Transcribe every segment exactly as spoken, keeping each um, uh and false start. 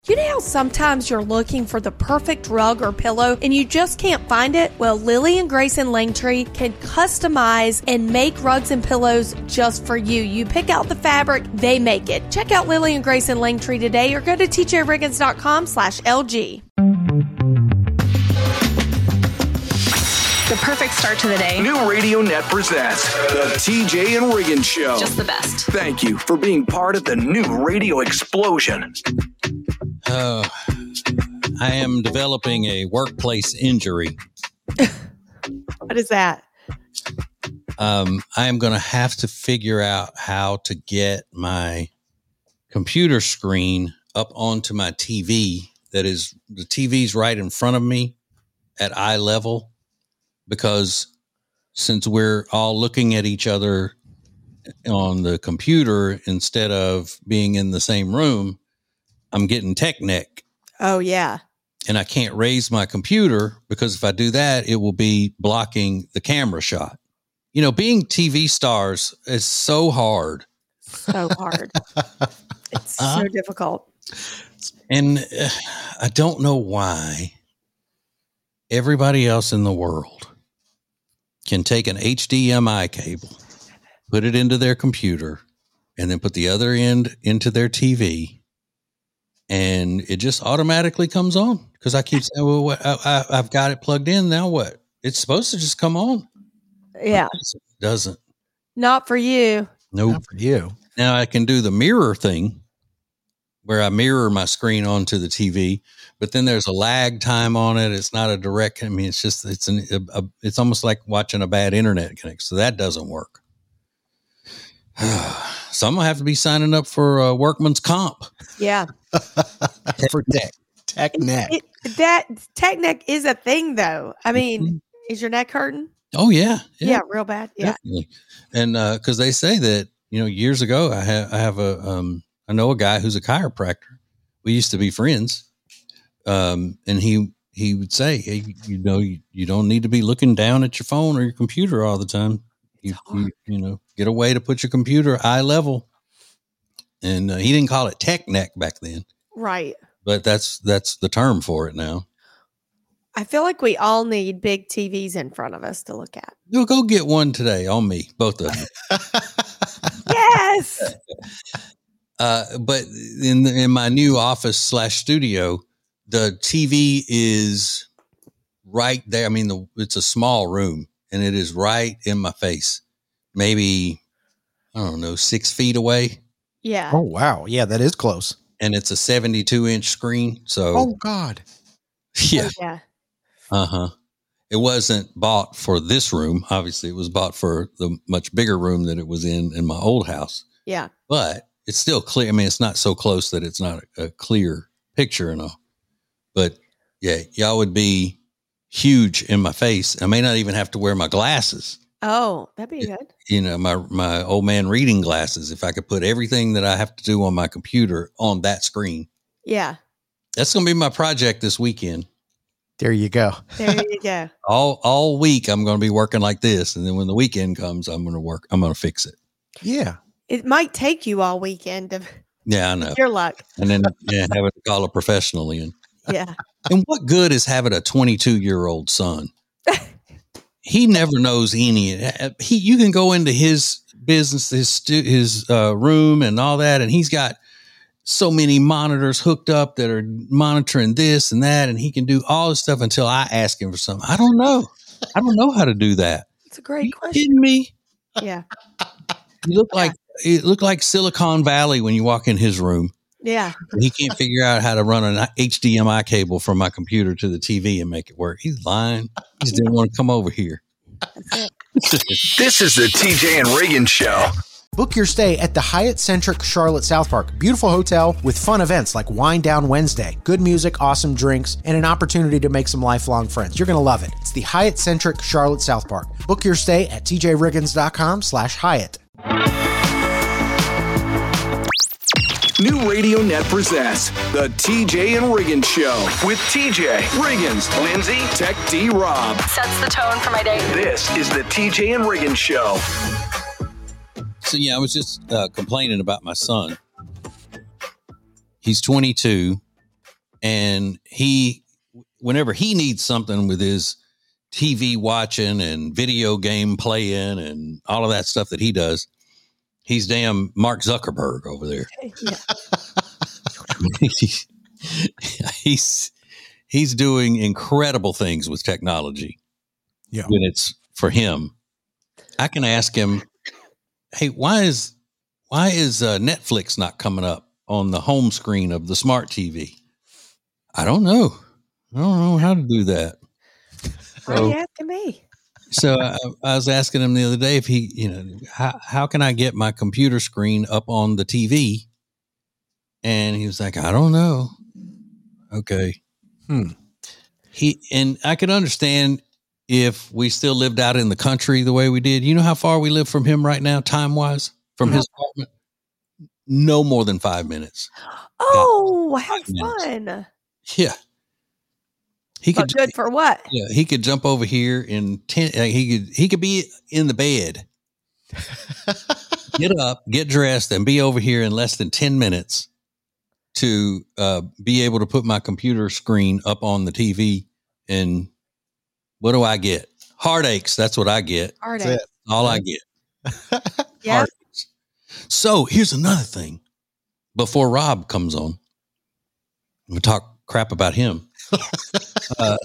You know how sometimes you're looking for the perfect rug or pillow and you just can't find it? Well, Lily and Grace and Langtree can customize and make rugs and pillows just for you. You pick out the fabric, they make it. Check out Lily and Grace and Langtree today or go to t j riggins dot com slash L G. The perfect start to the day. New Radio Net presents the T J and Riggins Show. Just the best. Thank you for being part of the new radio explosion. Uh, I am developing a workplace injury. What is that? Um, I am going to have to figure out how to get my computer screen up onto my T V. That is, the T V's right in front of me at eye level, because since we're all looking at each other on the computer instead of being in the same room, I'm getting tech neck. Oh, yeah. And I can't raise my computer because if I do that, it will be blocking the camera shot. You know, being T V stars is so hard. So hard. It's uh, so difficult. And uh, I don't know why everybody else in the world can take an H D M I cable, put it into their computer, and then put the other end into their T V. And it just automatically comes on because I keep saying, well, what, I, I, I've got it plugged in. Now what? It's supposed to just come on. Yeah. It doesn't. Not for you. Nope. Not for you. Now I can do the mirror thing where I mirror my screen onto the T V, but then there's a lag time on it. It's not a direct. I mean, it's just, it's an, a, a, it's almost like watching a bad internet connection. So that doesn't work. So I'm going to have to be signing up for uh, workman's comp. Yeah. For tech, tech neck. It, that tech neck is a thing though. I mean, mm-hmm. Is your neck hurting? Oh yeah. Yeah. yeah real bad. Yeah. Definitely. And, uh, cause they say that, you know, years ago, I have, I have a, um, I know a guy who's a chiropractor. We used to be friends. Um, and he, he would say, hey, you know, you, you don't need to be looking down at your phone or your computer all the time. You, you, you know, get a way to put your computer eye level. And uh, he didn't call it tech neck back then. Right. But that's, that's the term for it now. I feel like we all need big T Vs in front of us to look at. You'll go get one today on me, both of you. Yes. Uh, but in the, in my new office slash studio, the T V is right there. I mean, the, it's a small room and it is right in my face. Maybe, I don't know, six feet away. Yeah. Oh, wow. Yeah, that is close. And it's a seventy-two inch screen. So, oh God. Yeah. Oh, yeah. Uh huh. It wasn't bought for this room. Obviously, it was bought for the much bigger room that it was in in my old house. Yeah. But it's still clear. I mean, it's not so close that it's not a, a clear picture and all. But yeah, y'all would be huge in my face. I may not even have to wear my glasses. Oh, that'd be good. You know, my, my old man reading glasses. If I could put everything that I have to do on my computer on that screen. Yeah. That's going to be my project this weekend. There you go. There you go. all, all week I'm going to be working like this. And then when the weekend comes, I'm going to work, I'm going to fix it. Yeah. It might take you all weekend to Yeah, I know. Your luck. And then yeah, have it call a professional in. Yeah. And what good is having a twenty-two year old son? He never knows any. He, you can go into his business, his stu- his uh, room, and all that, and he's got so many monitors hooked up that are monitoring this and that, and he can do all this stuff until I ask him for something. I don't know. I don't know how to do that. It's a great you question. Kidding me? Yeah. You look like it looked like Silicon Valley when you walk in his room. Yeah. He can't figure out how to run an H D M I cable from my computer to the T V and make it work. He's lying. He just didn't want to come over here. This is the T J and Riggins Show. Book your stay at the Hyatt Centric Charlotte South Park. Beautiful hotel with fun events like Wine Down Wednesday, good music, awesome drinks, and an opportunity to make some lifelong friends. You're going to love it. It's the Hyatt Centric Charlotte South Park. Book your stay at t j riggins dot com slash Hyatt. New Radio Net presents the T J and Riggins Show with T J, Riggins, Lindsay, Tech D, Rob. Sets the tone for my day. This is the T J and Riggins Show. So yeah, I was just uh, complaining about my son. He's twenty-two, And he, whenever he needs something with his T V watching and video game playing and all of that stuff that he does, he's damn Mark Zuckerberg over there. Yeah. he's he's doing incredible things with technology. Yeah. When it's for him, I can ask him, "Hey, why is why is uh, Netflix not coming up on the home screen of the smart T V?" I don't know. I don't know how to do that. Why are you asking me? So I, I was asking him the other day if he, you know, how how can I get my computer screen up on the T V? And he was like, I don't know. Okay. Hmm. He and I could understand if we still lived out in the country the way we did. You know how far we live from him right now, time wise, from his apartment? No more than five minutes. Oh, have minutes. fun. Yeah. He But could good for what? Yeah, he could jump over here in ten. Uh, he could he could be in the bed, get up, get dressed, and be over here in less than ten minutes to uh, be able to put my computer screen up on the T V. And what do I get? Heartaches. That's what I get. Heartache. All I get. Yeah. Heartaches. So here's another thing. Before Rob comes on, we talk crap about him. uh,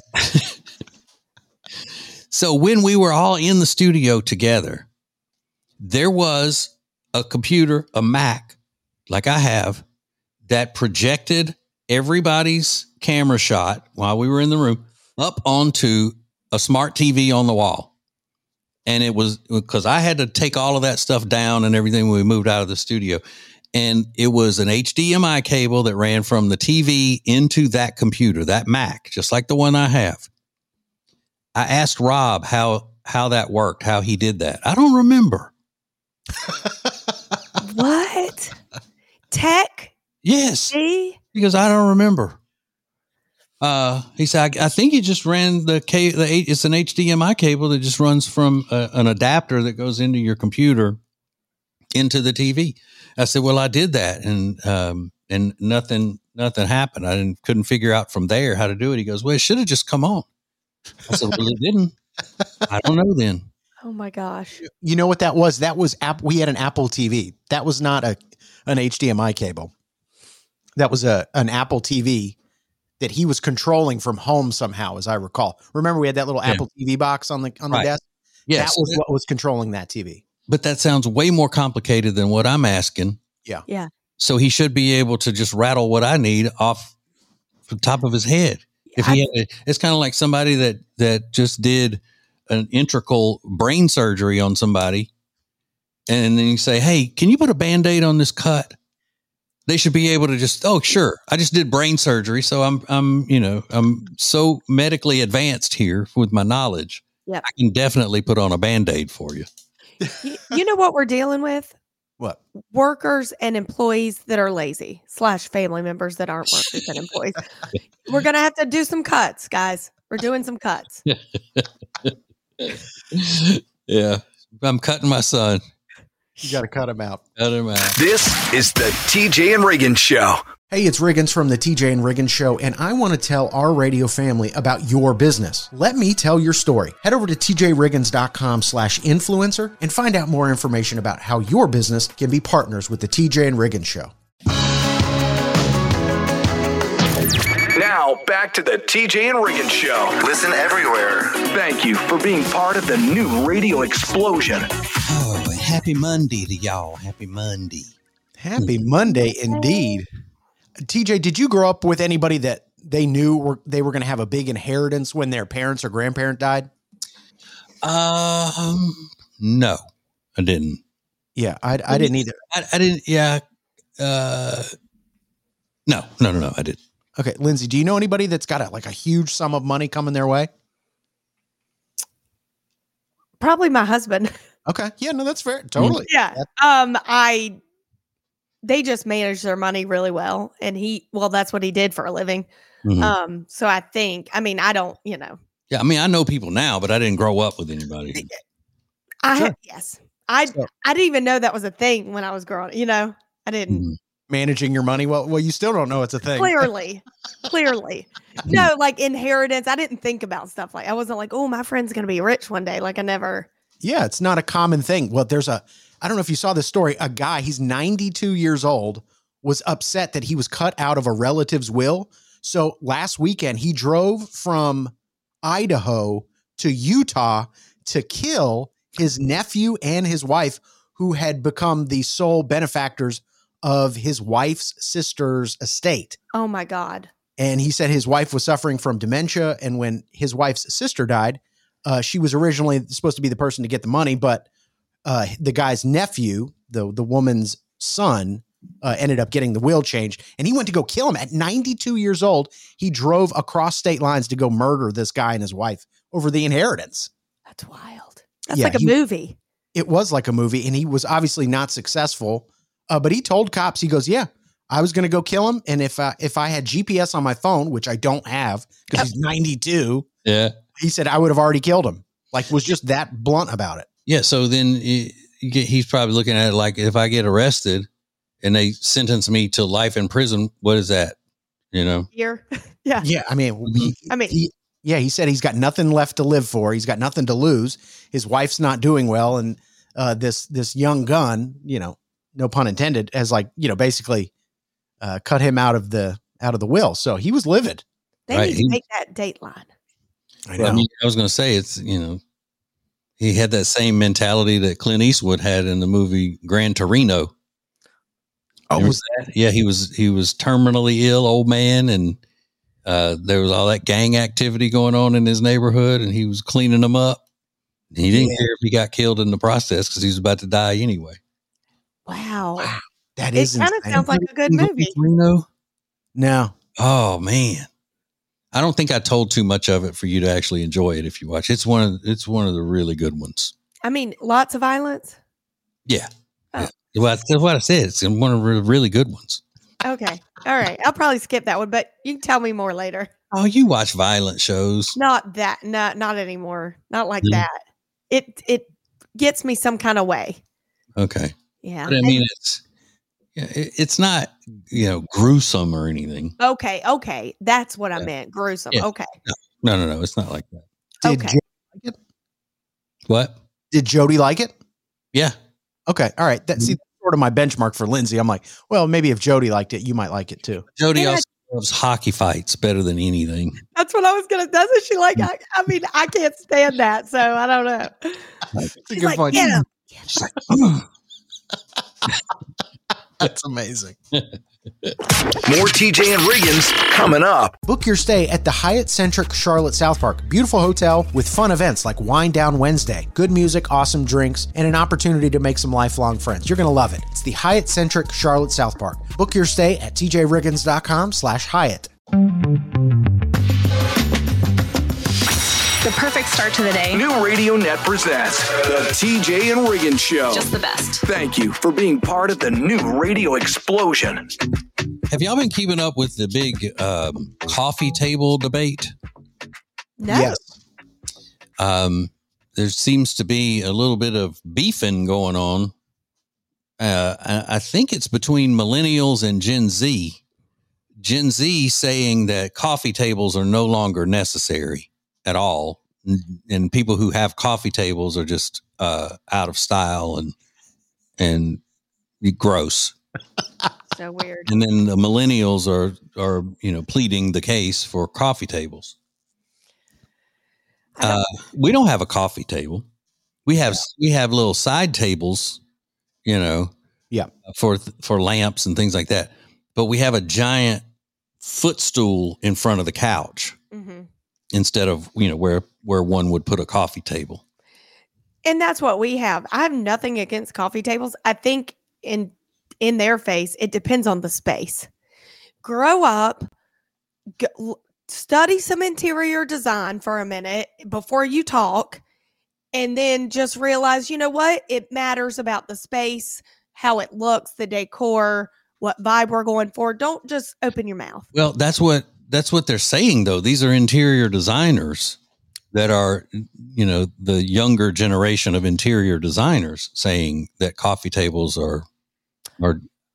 so when we were all in the studio together, there was a computer, a Mac, like I have, that projected everybody's camera shot while we were in the room up onto a smart T V on the wall. And it was because I had to take all of that stuff down and everything when we moved out of the studio. And it was an H D M I cable that ran from the T V into that computer, that Mac, just like the one I have. I asked Rob how how that worked, how he did that. I don't remember. What? Tech? Yes, See? because I don't remember. Uh, he said, I, I think he just ran the ca- the it's an H D M I cable that just runs from a, an adapter that goes into your computer into the T V. I said, well, I did that, and um, and nothing nothing happened. I didn't couldn't figure out from there how to do it. He goes, well, it should have just come on. I said, well, it didn't. I don't know then. Oh my gosh. You know what that was? That was app. We had an Apple T V. That was not a an H D M I cable. That was a an Apple T V that he was controlling from home somehow, as I recall. Remember, we had that little Yeah. Apple T V box on the on the Right. desk. Yes, That was what was controlling that T V. but that sounds way more complicated than what I'm asking. Yeah. Yeah. So he should be able to just rattle what I need off the top of his head. If he, had, it's kind of like somebody that that just did an integral brain surgery on somebody, and then you say, "Hey, can you put a Band-Aid on this cut?" They should be able to just, "Oh, sure. I just did brain surgery, so I'm I'm you know I'm so medically advanced here with my knowledge. Yep. I can definitely put on a Band-Aid for you." You, you know what we're dealing with? What? Workers and employees that are lazy slash family members that aren't workers and employees. We're going to have to do some cuts, guys. We're doing some cuts. Yeah, I'm cutting my son. You got to cut him out. Cut him out. This is the T J and Reagan Show. Hey, it's Riggins from the T J and Riggins Show, and I want to tell our radio family about your business. Let me tell your story. Head over to t j riggins dot com slash influencer and find out more information about how your business can be partners with the T J and Riggins Show. Now, back to the T J and Reagan Show. Listen everywhere. Thank you for being part of the new radio explosion. Oh, happy Monday to y'all. Happy Monday. Happy Monday, indeed. T J, did you grow up with anybody that they knew were, they were going to have a big inheritance when their parents or grandparent died? Um, no, I didn't. Yeah, I, I didn't either. I, I didn't. Yeah. Uh, no, no, no, no. I didn't. Okay, Lindsay, do you know anybody that's got a, like a huge sum of money coming their way? Probably my husband. Okay, yeah, no, that's fair. Totally. Yeah. Um, I, they just manage their money really well. And he, well, that's what he did for a living. Mhm. Um, so I think, I mean, I don't, you know, Yeah, I mean, I know people now, but I didn't grow up with anybody. I Sure. had, yes, I, So- I didn't even know that was a thing when I was growing, you know, I didn't. Mhm. managing your money. Well, well, you still don't know it's a thing. Clearly, clearly. No, like inheritance. I didn't think about stuff like I wasn't like, oh, my friend's going to be rich one day. Like I never. Yeah, it's not a common thing. Well, there's a, I don't know if you saw this story. A guy, he's ninety-two years old, was upset that he was cut out of a relative's will. So last weekend, he drove from Idaho to Utah to kill his nephew and his wife, who had become the sole benefactors of his wife's sister's estate. Oh, my God. And he said his wife was suffering from dementia. And when his wife's sister died, uh, she was originally supposed to be the person to get the money. But uh, the guy's nephew, the, the woman's son, uh, ended up getting the will changed. And he went to go kill him at ninety-two years old. He drove across state lines to go murder this guy and his wife over the inheritance. That's wild. That's Yeah, like a he- movie. It was like a movie, and he was obviously not successful. Uh, but he told cops, he goes, yeah, I was going to go kill him. And if, uh, if I had G P S on my phone, which I don't have because he's ninety-two, Yeah. he said I would have already killed him. Like, was just that blunt about it. Yeah. So then it, you get, he's probably looking at it like, if I get arrested and they sentence me to life in prison, what is that? You know? Here. Yeah. Yeah. I mean, he, I mean, he, yeah, he said he's got nothing left to live for. He's got nothing to lose. His wife's not doing well. And uh, this, this young gun, you know, no pun intended, has like, you know, basically uh, cut him out of the, out of the will. So he was livid. they right, need he- to make that Dateline. I Well, I mean, I was going to say it's, you know, he had that same mentality that Clint Eastwood had in the movie Gran Torino. Oh, Remember was that? Yeah, he was he was terminally ill, old man, and uh, there was all that gang activity going on in his neighborhood, and he was cleaning them up. He didn't Yeah. care if he got killed in the process because he was about to die anyway. Wow. that It is kind of insane. sounds like a good movie. Torino? No. Oh man, I don't think I told too much of it for you to actually enjoy it if you watch. It's one of it's one of the really good ones. I mean, lots of violence. Yeah. Oh. yeah. Well, that's what I said. It's one of the really good ones. Okay. All right. I'll probably skip that one, but you can tell me more later. Oh, you watch violent shows. Not that. Not not anymore. Not like Yeah. that. It it gets me some kind of way. Okay. Yeah. But I mean, it's yeah, it, it's not, you know, gruesome or anything. Okay. Okay. That's what I Yeah. meant. Gruesome. Yeah. Okay. No, no, no. It's not like that. Did, Okay. Jo- What? did Jody like it? Yeah. Okay. All right. That, see, that's sort of my benchmark for Lindsay. I'm like, well, maybe if Jody liked it, you might like it too. Jody And I- also loves hockey fights better than anything. That's what I was gonna. Doesn't she like? I, I mean, I can't stand that, so I don't know. It's a She's good like, point. get him. She's like, "Ugh." That's amazing. More T J and Riggins coming up. Book your stay at the Hyatt Centric Charlotte South Park. Beautiful hotel with fun events like Wine Down Wednesday, good music, awesome drinks, and an opportunity to make some lifelong friends. You're going to love it. It's the Hyatt Centric Charlotte South Park. Book your stay at t j riggins dot com slash Hyatt. The perfect start to the day. New Radio Net presents the T J and Riggins Show. Just the best. Thank you for being part of the new radio explosion. Have y'all been keeping up with the big um, coffee table debate? No. Yes. Um, there seems to be a little bit of beefing going on. Uh, I, I think it's between millennials and Gen Z. Gen Z saying that coffee tables are no longer necessary at all. And, and people who have coffee tables are just uh, out of style and and gross. So weird. And then the millennials are are you know pleading the case for coffee tables. I don't- Uh, we don't have a coffee table. We have we have little side tables, you know, Yeah. for for lamps and things like that. But we have a giant footstool in front of the couch Mhm. instead of you know where where one would put a coffee table. And that's what we have. I have nothing against coffee tables. I think in in their face, it depends on the space. Grow up, g- l- study some interior design for a minute before you talk, and then just realize, you know what? It matters about the space, how it looks, the decor, what vibe we're going for. Don't just open your mouth. Well, that's what that's what they're saying though. These are interior designers that are, you know, the younger generation of interior designers saying that coffee tables are are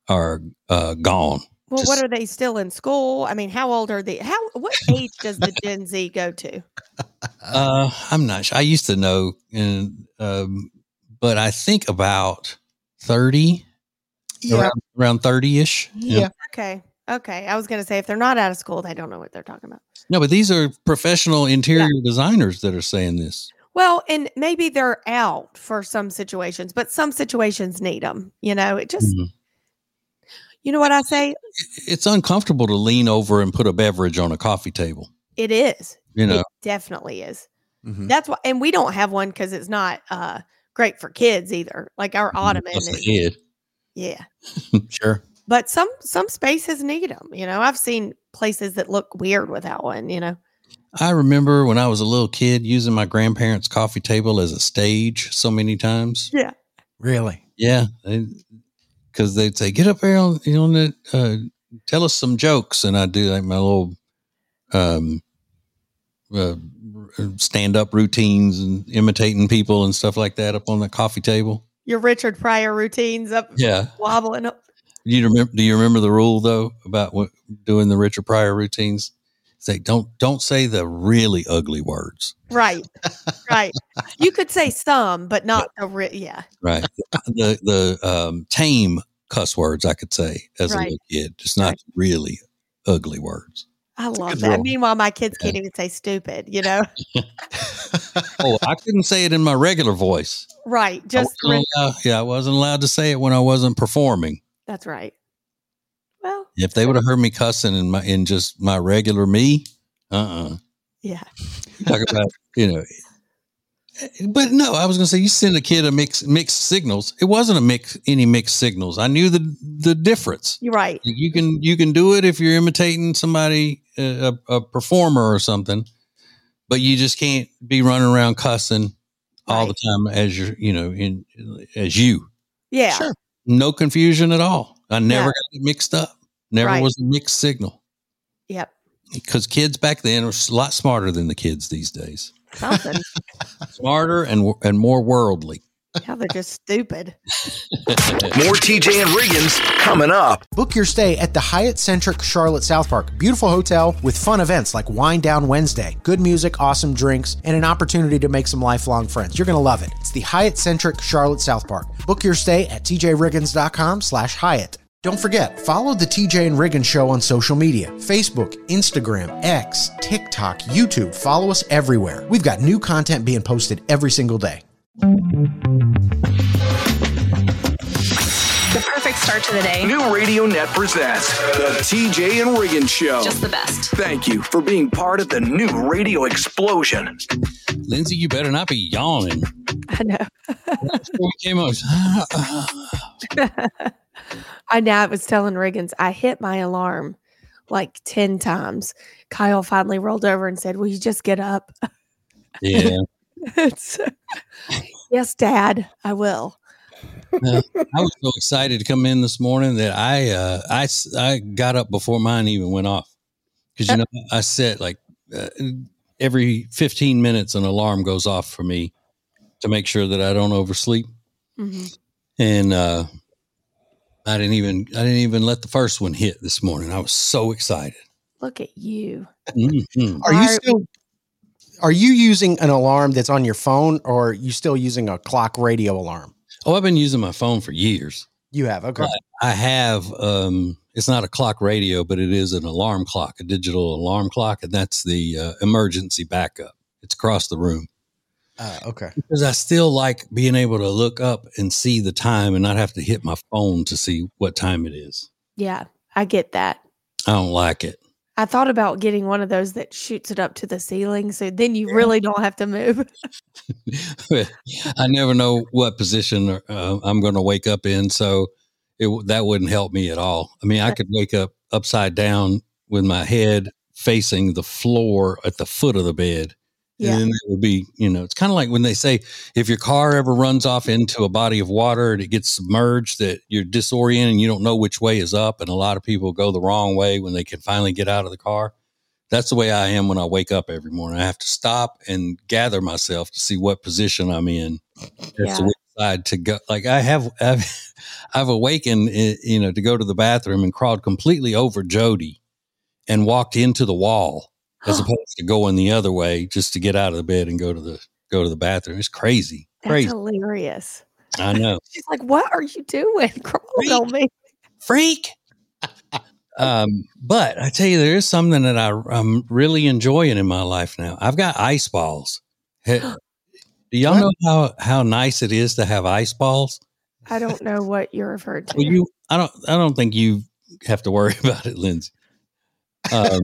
are uh, gone. Well, Just- what are they still in school? I mean, how old are they? How what age does the Gen Z go to? Uh, I'm not sure. I used to know, and um, but I think about thirty, Yeah. around, around thirty-ish. Yeah. Okay. Okay. I was going to say, if they're not out of school, they don't know what they're talking about. No, but these are professional interior designers that are saying this. Well, and maybe they're out for some situations, but some situations need them. You know, it just, Mhm. you know what I say? It's uncomfortable to lean over and put a beverage on a coffee table. It is. You know, It definitely is. Mhm. That's why, and we don't have one because it's not uh, great for kids either. Like our ottoman, plus is, the head. yeah. Sure. But some some spaces need them. You know, I've seen places that look weird without one. You know, I remember when I was a little kid using my grandparents' coffee table as a stage so many times. yeah, Really? Yeah, because they'd say, "Get up here on, on the, uh, tell us some jokes," and I'd do like my little um, uh, stand-up routines and imitating people and stuff like that up on the coffee table. your Richard Pryor routines up Yeah, wobbling up. you remember? Do you remember the rule though about what, doing the Richard Pryor routines? Say don't don't say the really ugly words. Right, right. You could say some, but not the re- yeah. Right. the the um, tame cuss words I could say as a Right. little kid, just not Right. really ugly words. I love good that. rule. Meanwhile, my kids Yeah. can't even say stupid. You know, Oh, I couldn't say it in my regular voice. right? I Just wasn't allowed- yeah, I wasn't allowed to say it when I wasn't performing. that's right. Well, If they would have heard me cussing in my in just my regular me, uh uh yeah, talk about you know. But no, I was going to say you send a kid a mix mixed signals. It wasn't a mix any mixed signals. I knew the the difference. you're right. You can you can do it if you're imitating somebody, uh, a, a performer or something, but you just can't be running around cussing all Right. the time as you're you know in as you. Yeah, Sure. No confusion at all. I never No. got it mixed up. Never Right. was a mixed signal yep. because kids back then were a lot smarter than the kids these days. Something. Smarter and and more worldly. How they're just stupid. More T J and Riggins coming up. Book your stay at the Hyatt Centric Charlotte South Park. Beautiful hotel with fun events like Wine Down Wednesday, good music, awesome drinks, and an opportunity to make some lifelong friends. You're going to love it. It's the Hyatt Centric Charlotte South Park. Book your stay at t j riggins dot com slash Hyatt. Don't forget, follow the T J and Riggins Show on social media. Facebook, Instagram, X, TikTok, YouTube. Follow us everywhere. We've got new content being posted every single day. The perfect start to the day. New Radio Net presents the T J and Riggins Show. Just the best. Thank you for being part of the new radio explosion. Lindsay, you better not be yawning. I know. Before we came on, I know. I was telling Riggins, I hit my alarm like ten times. Kyle finally rolled over and said, "Will you just get up?" yeah. It's, yes, Dad, I will. Uh, I was so excited to come in this morning that I uh, I s- I got up before mine even went off because you know I set like uh, every fifteen minutes an alarm goes off for me to make sure that I don't oversleep, Mhm. and uh, I didn't even I didn't even let the first one hit this morning. I was so excited. Look at you. Mhm. Are you Are- still are you using an alarm that's on your phone, or are you still using a clock radio alarm? Oh, I've been using my phone for years. You have, okay. Right. I have, um, it's not a clock radio, but it is an alarm clock, a digital alarm clock. And that's the uh, emergency backup. It's across the room Uh, okay. because I still like being able to look up and see the time and not have to hit my phone to see what time it is. Yeah, I get that. I don't like it. I thought about getting one of those that shoots it up to the ceiling, so then you really don't have to move. I never know what position uh, I'm going to wake up in. So it, that wouldn't help me at all. I mean, I could wake up upside down with my head facing the floor at the foot of the bed. Yeah. And then it would be, you know, it's kind of like when they say if your car ever runs off into a body of water and it gets submerged, that you're disoriented and you don't know which way is up. And a lot of people go the wrong way when they can finally get out of the car. That's the way I am when I wake up every morning. I have to stop and gather myself to see what position I'm in. That's Yeah. the way outside to go. Like I have, I've, I've awakened, you know, to go to the bathroom and crawled completely over Jody and walked into the wall as opposed to going the other way just to get out of the bed and go to the go to the bathroom. It's crazy, That's crazy. hilarious. I know. She's like, "What are you doing? Crawling on me, freak." Um, but I tell you, there is something that I, I'm really enjoying in my life now. I've got ice balls. Hey, do y'all what? know how, how nice it is to have ice balls? I don't know what you're referring to. Well, you, I don't, I don't think you have to worry about it, Lindsay. Um,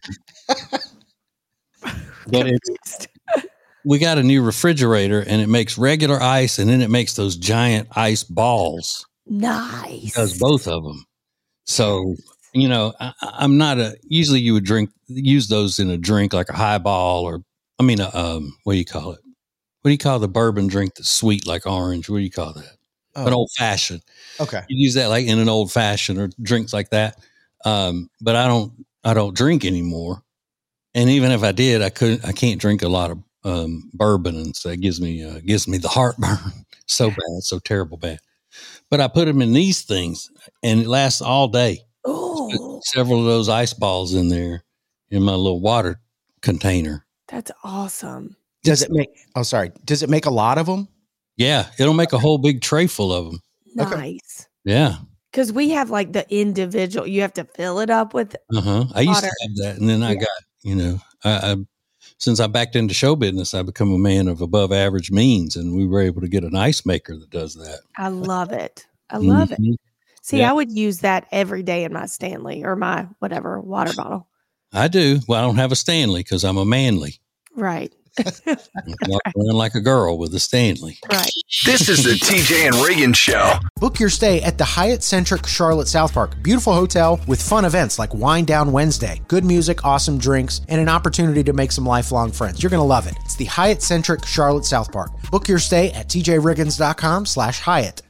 but it's, we got a new refrigerator and it makes regular ice and then it makes those giant ice balls. Nice. It does both of them. So, you know, I, I'm not a, usually you would drink, use those in a drink like a highball or, I mean, a, um, what do you call it? What do you call the bourbon drink that's sweet like orange? What do you call that? Oh. An old fashioned. Okay. You use that like in an old fashioned or drinks like that. Um, but I don't, I don't drink anymore. And even if I did, I couldn't, I can't drink a lot of um, bourbon. And so it gives me, uh, gives me the heartburn so bad, so terrible bad. But I put them in these things and it lasts all day. Oh, several of those ice balls in there in my little water container. That's awesome. Does it make, oh, sorry. Does it make a lot of them? Yeah. It'll make a whole big tray full of them. Nice. Okay. Yeah. Because we have like the individual, you have to fill it up with uh-huh. I used to have that. And then yeah. I got, you know, I, I, since I backed into show business, I become a man of above average means. And we were able to get an ice maker that does that. I love it. I love mm-hmm. it. See, yeah. I would use that every day in my Stanley or my whatever water bottle. I do. Well, I don't have a Stanley because I'm a manly. Right. Walk around like a girl with a Stanley. Right. This is the T J and Reagan Show. Book your stay at the Hyatt Centric Charlotte South Park. Beautiful hotel with fun events like Wine Down Wednesday, good music, awesome drinks, and an opportunity to make some lifelong friends. You're going to love it. It's the Hyatt Centric Charlotte South Park. Book your stay at t j riggins dot com slash Hyatt.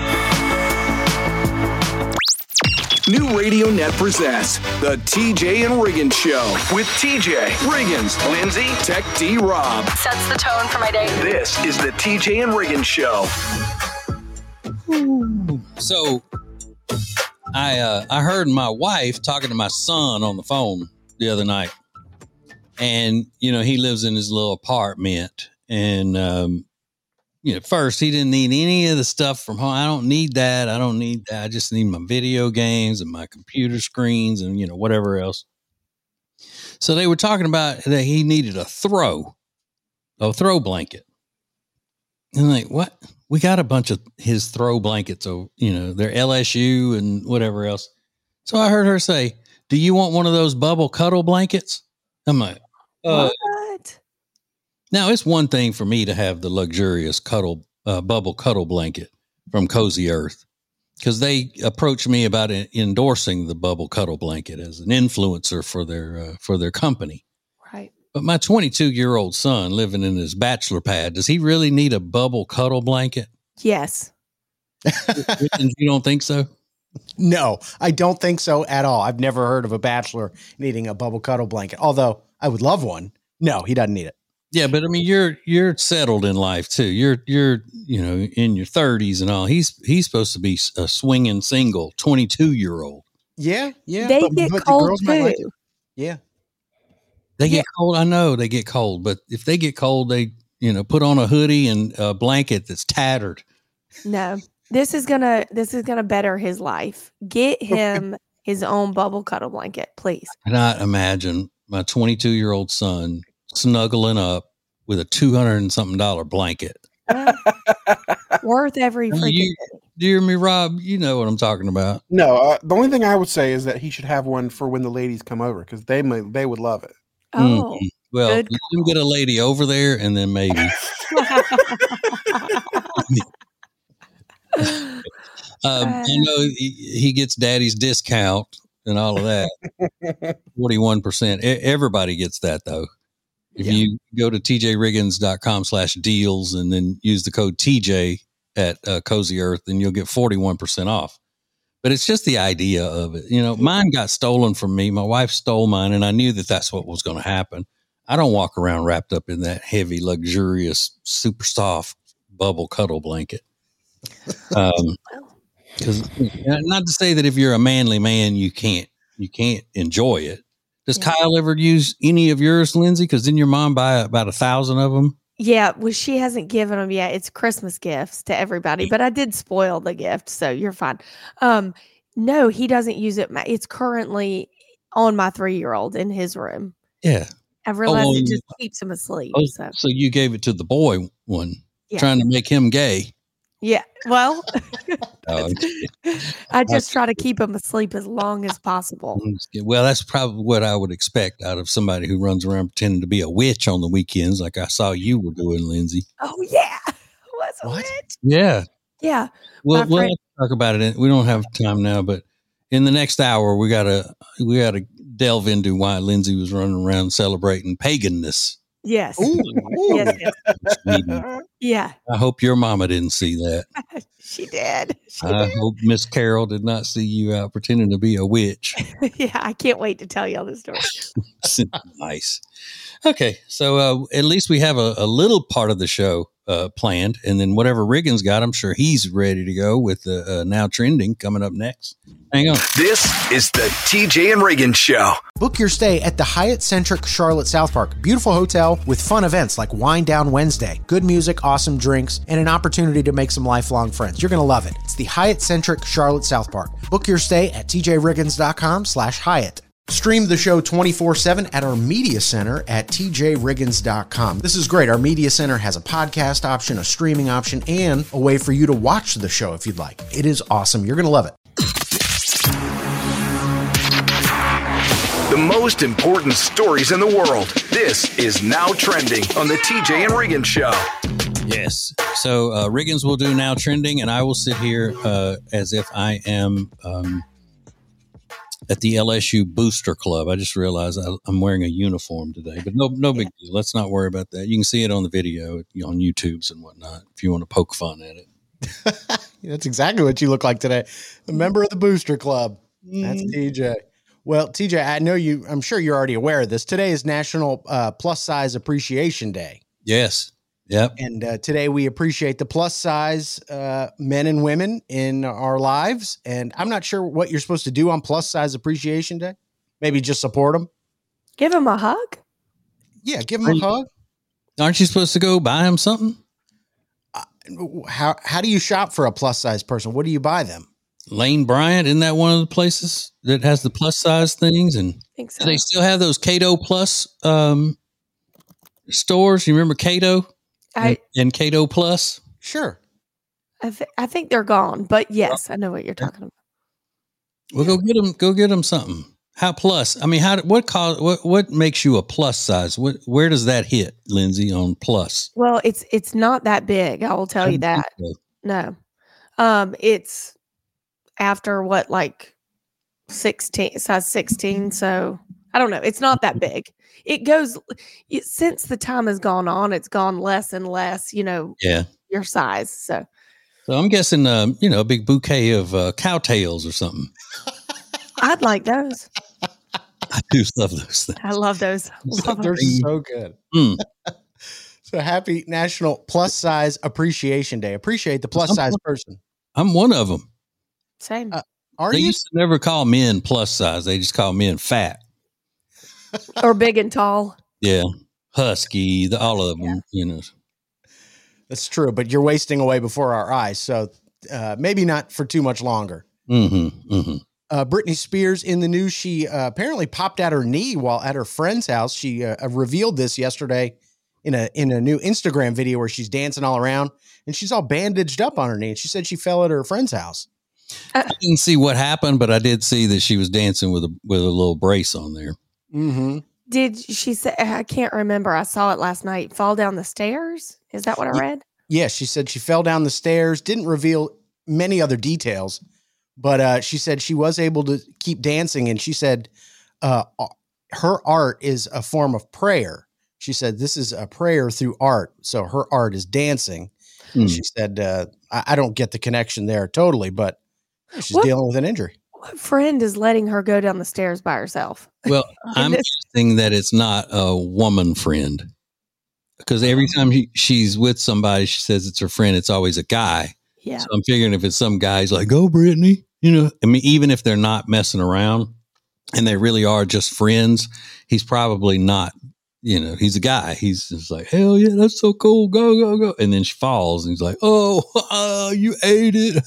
New Radio Net presents the T J and Reagan Show with T J, Riggins, Lindsay, Tech D Rob. Sets the tone for my day. This is the T J and Reagan Show. So, I uh, I heard my wife talking to my son on the phone the other night, and you know he lives in his little apartment, and um, you know, first he didn't need any of the stuff from home. I don't need that. I don't need that. I just need my video games and my computer screens and, you know, whatever else. So they were talking about that he needed a throw, a throw blanket. And like, what? We got a bunch of his throw blankets. So, you know, they're L S U and whatever else. So I heard her say, do you want one of those bubble cuddle blankets? I'm like, uh, what? Now, it's one thing for me to have the luxurious cuddle, uh, bubble cuddle blanket from Cozy Earth because they approached me about it, endorsing the bubble cuddle blanket as an influencer for their uh, for their company. Right. But my twenty-two-year-old son living in his bachelor pad, does he really need a bubble cuddle blanket? Yes. You don't think so? No, I don't think so at all. I've never heard of a bachelor needing a bubble cuddle blanket, although I would love one. No, he doesn't need it. Yeah, but I mean, you're you're settled in life too. You're you're you know in your thirties and all. He's he's supposed to be a swinging single twenty-two year old. Yeah, yeah. They but, get but cold the girls too. might like it. Yeah, they yeah. get cold. I know they get cold, but if they get cold, they you know put on a hoodie and a blanket that's tattered. No, this is gonna this is gonna better his life. Get him his own bubble cuddle blanket, please. I cannot imagine my twenty-two year old son snuggling up with a two hundred and something dollar blanket. Uh, worth every freaking you, penny. Dear me, Rob, you know what I'm talking about. No, uh, the only thing I would say is that he should have one for when the ladies come over because they may, they would love it. Oh, mm. Well, let him get a lady over there and then maybe. um, I know he, he gets daddy's discount and all of that. forty-one percent. Everybody gets that though. If yeah. you go to t j riggins dot com slash deals and then use the code T J at uh, Cozy Earth, then you'll get forty-one percent off. But it's just the idea of it. You know, mine got stolen from me. My wife stole mine, and I knew that that's what was going to happen. I don't walk around wrapped up in that heavy, luxurious, super soft bubble cuddle blanket. Um, because not to say that if you're a manly man, you can't you can't enjoy it. Does yeah. Kyle ever use any of yours, Lindsay? Because didn't your mom buy about a thousand of them? Yeah, well, she hasn't given them yet. It's Christmas gifts to everybody, but I did spoil the gift, so you're fine. Um, no, he doesn't use it. It's currently on my three-year-old in his room. Yeah. I realized oh, it just keeps him asleep. Oh, so. so you gave it to the boy one, yeah. trying to make him gay. Yeah, well, oh, I just try to keep him asleep as long as possible. Well, that's probably what I would expect out of somebody who runs around pretending to be a witch on the weekends, like I saw you were doing, Lindsay. Oh, yeah. I was a what? witch. Yeah. Yeah. Well, we'll talk about it. We don't have time now, but in the next hour, we gotta we gotta delve into why Lindsay was running around celebrating paganness. Yes. Ooh, ooh. yes, yes. Yeah. I hope your mama didn't see that. She did. She I did. hope Miss Carol did not see you out pretending to be a witch. Yeah, I can't wait to tell you all the story. Nice. Okay, so uh, at least we have a, a little part of the show uh, planned, and then whatever Riggins got, I'm sure he's ready to go with the uh, Now Trending coming up next. Hang on. This is the T J and Riggins Show. Book your stay at the Hyatt Centric Charlotte South Park. Beautiful hotel with fun events like Wine Down Wednesday, good music, awesome drinks, and an opportunity to make some lifelong friends. You're going to love it. It's the Hyatt Centric Charlotte South Park. Book your stay at t j riggins dot com slash Hyatt. Stream the show twenty-four seven at our media center at t j riggins dot com. This is great. Our media center has a podcast option, a streaming option, and a way for you to watch the show if you'd like. It is awesome. You're going to love it. The most important stories in the world. This is Now Trending on the T J and Riggins Show. Yes. So uh, Riggins will do Now Trending, and I will sit here uh, as if I am um, at the L S U Booster Club. I just realized I, I'm wearing a uniform today, but no, no big deal. Let's not worry about that. You can see it on the video on YouTube's and whatnot if you want to poke fun at it. That's exactly what you look like today. A member of the Booster Club. That's Mm. T J. Well, T J, I know you, I'm sure you're already aware of this. Today is National uh, Plus Size Appreciation Day. Yes. Yep. And uh, today we appreciate the plus size uh, men and women in our lives. And I'm not sure what you're supposed to do on Plus Size Appreciation Day. Maybe just support them. Give him a hug. Yeah, give them a hug. Aren't you supposed to go buy him something? Uh, how how do you shop for a plus size person? What do you buy them? Lane Bryant, isn't that one of the places that has the plus size things? And I think so. do they still have those Cato Plus um, stores? You remember Cato I, and, and Cato Plus? Sure. I, th- I think they're gone, but yes, I know what you're talking about. Well, go get them. Go get them something. How plus? I mean, how? What cause? What? What makes you a plus size? What? Where does that hit, Lindsay? On plus? Well, it's it's not that big. I will tell you that. So. No, um, it's after what, like sixteen, size sixteen. So I don't know. It's not that big. It goes it, since the time has gone on. It's gone less and less. You know. Yeah. Your size. So. So I'm guessing, um, you know, a big bouquet of uh, cowtails or something. I'd like those. I do love those things. I love those. Love They're them. so good. Mm. So happy National Plus Size Appreciation Day. Appreciate the plus size person. I'm one of them. Same. Uh, Are They you? used to never call men plus size. They just call men fat. Or big and tall. Yeah. Husky, the, all of them, yeah. You know. That's true, but you're wasting away before our eyes. So uh, maybe not for too much longer. Mm-hmm, mm-hmm. Uh, Britney Spears in the news. She uh, apparently popped out her knee while at her friend's house. She uh, revealed this yesterday in a in a new Instagram video where she's dancing all around and she's all bandaged up on her knee. And she said she fell at her friend's house. I didn't see what happened, but I did see that she was dancing with a with a little brace on there. Mm-hmm. Did she say, I can't remember. I saw it last night. Fall down the stairs? Is that what I read? Yeah, she said she fell down the stairs, didn't reveal many other details, but uh, she said she was able to keep dancing. And she said uh, her art is a form of prayer. She said this is a prayer through art. So her art is dancing. Mm. She said, uh, I, I don't get the connection there totally, but she's what? dealing with an injury. What friend is letting her go down the stairs by herself? Well, I'm guessing that it's not a woman friend, because every time he, she's with somebody, she says it's her friend. It's always a guy. Yeah. So I'm figuring if it's some guys like, "Oh, Brittany," you know, I mean, even if they're not messing around and they really are just friends, he's probably not, you know, he's a guy. He's just like, "Hell yeah, that's so cool. Go, go, go." And then she falls and he's like, "Oh, uh, you ate it."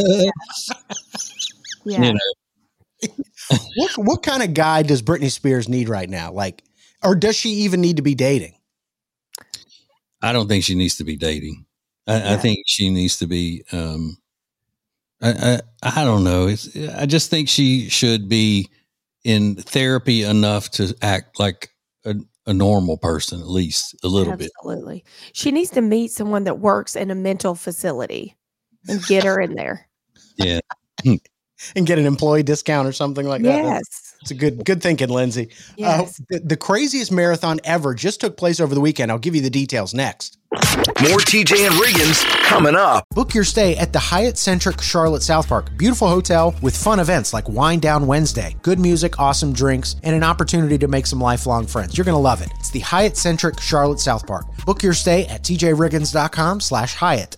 Yeah. You know, What what kind of guy does Britney Spears need right now? Like, or does she even need to be dating? I don't think she needs to be dating. I, Yeah. I think she needs to be, um, I, I, I don't know. It's, I just think she should be in therapy enough to act like a, a normal person, at least a little bit. Absolutely. She needs to meet someone that works in a mental facility and get her in there. Yeah. And get an employee discount or something like that. Yes. It's a good good thinking, Lindsay. Yes. Uh, the, the craziest marathon ever just took place over the weekend. I'll give you the details next. More T J and Riggins coming up. Book your stay at the Hyatt Centric Charlotte South Park. Beautiful hotel with fun events like Wind Down Wednesday, good music, awesome drinks, and an opportunity to make some lifelong friends. You're going to love it. It's the Hyatt Centric Charlotte South Park. Book your stay at t j riggins dot com slash Hyatt.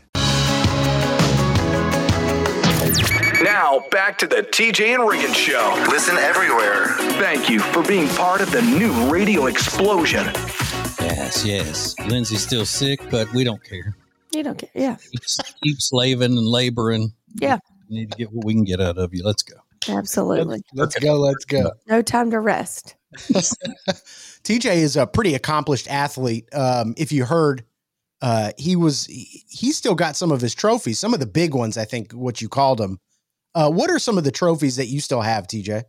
Now, back to the T J and Riggins Show. Listen everywhere. Thank you for being part of the new radio explosion. Yes, yes. Lindsay's still sick, but we don't care. You don't care. Yeah. Keep, keep slaving and laboring. Yeah. We need to get what we can get out of you. Let's go. Absolutely. Let's go. Let's go. No time to rest. T J is a pretty accomplished athlete. Um, if you heard, uh, he was, he, he's still got some of his trophies, some of the big ones, I think what you called them. Uh, what are some of the trophies that you still have, T J?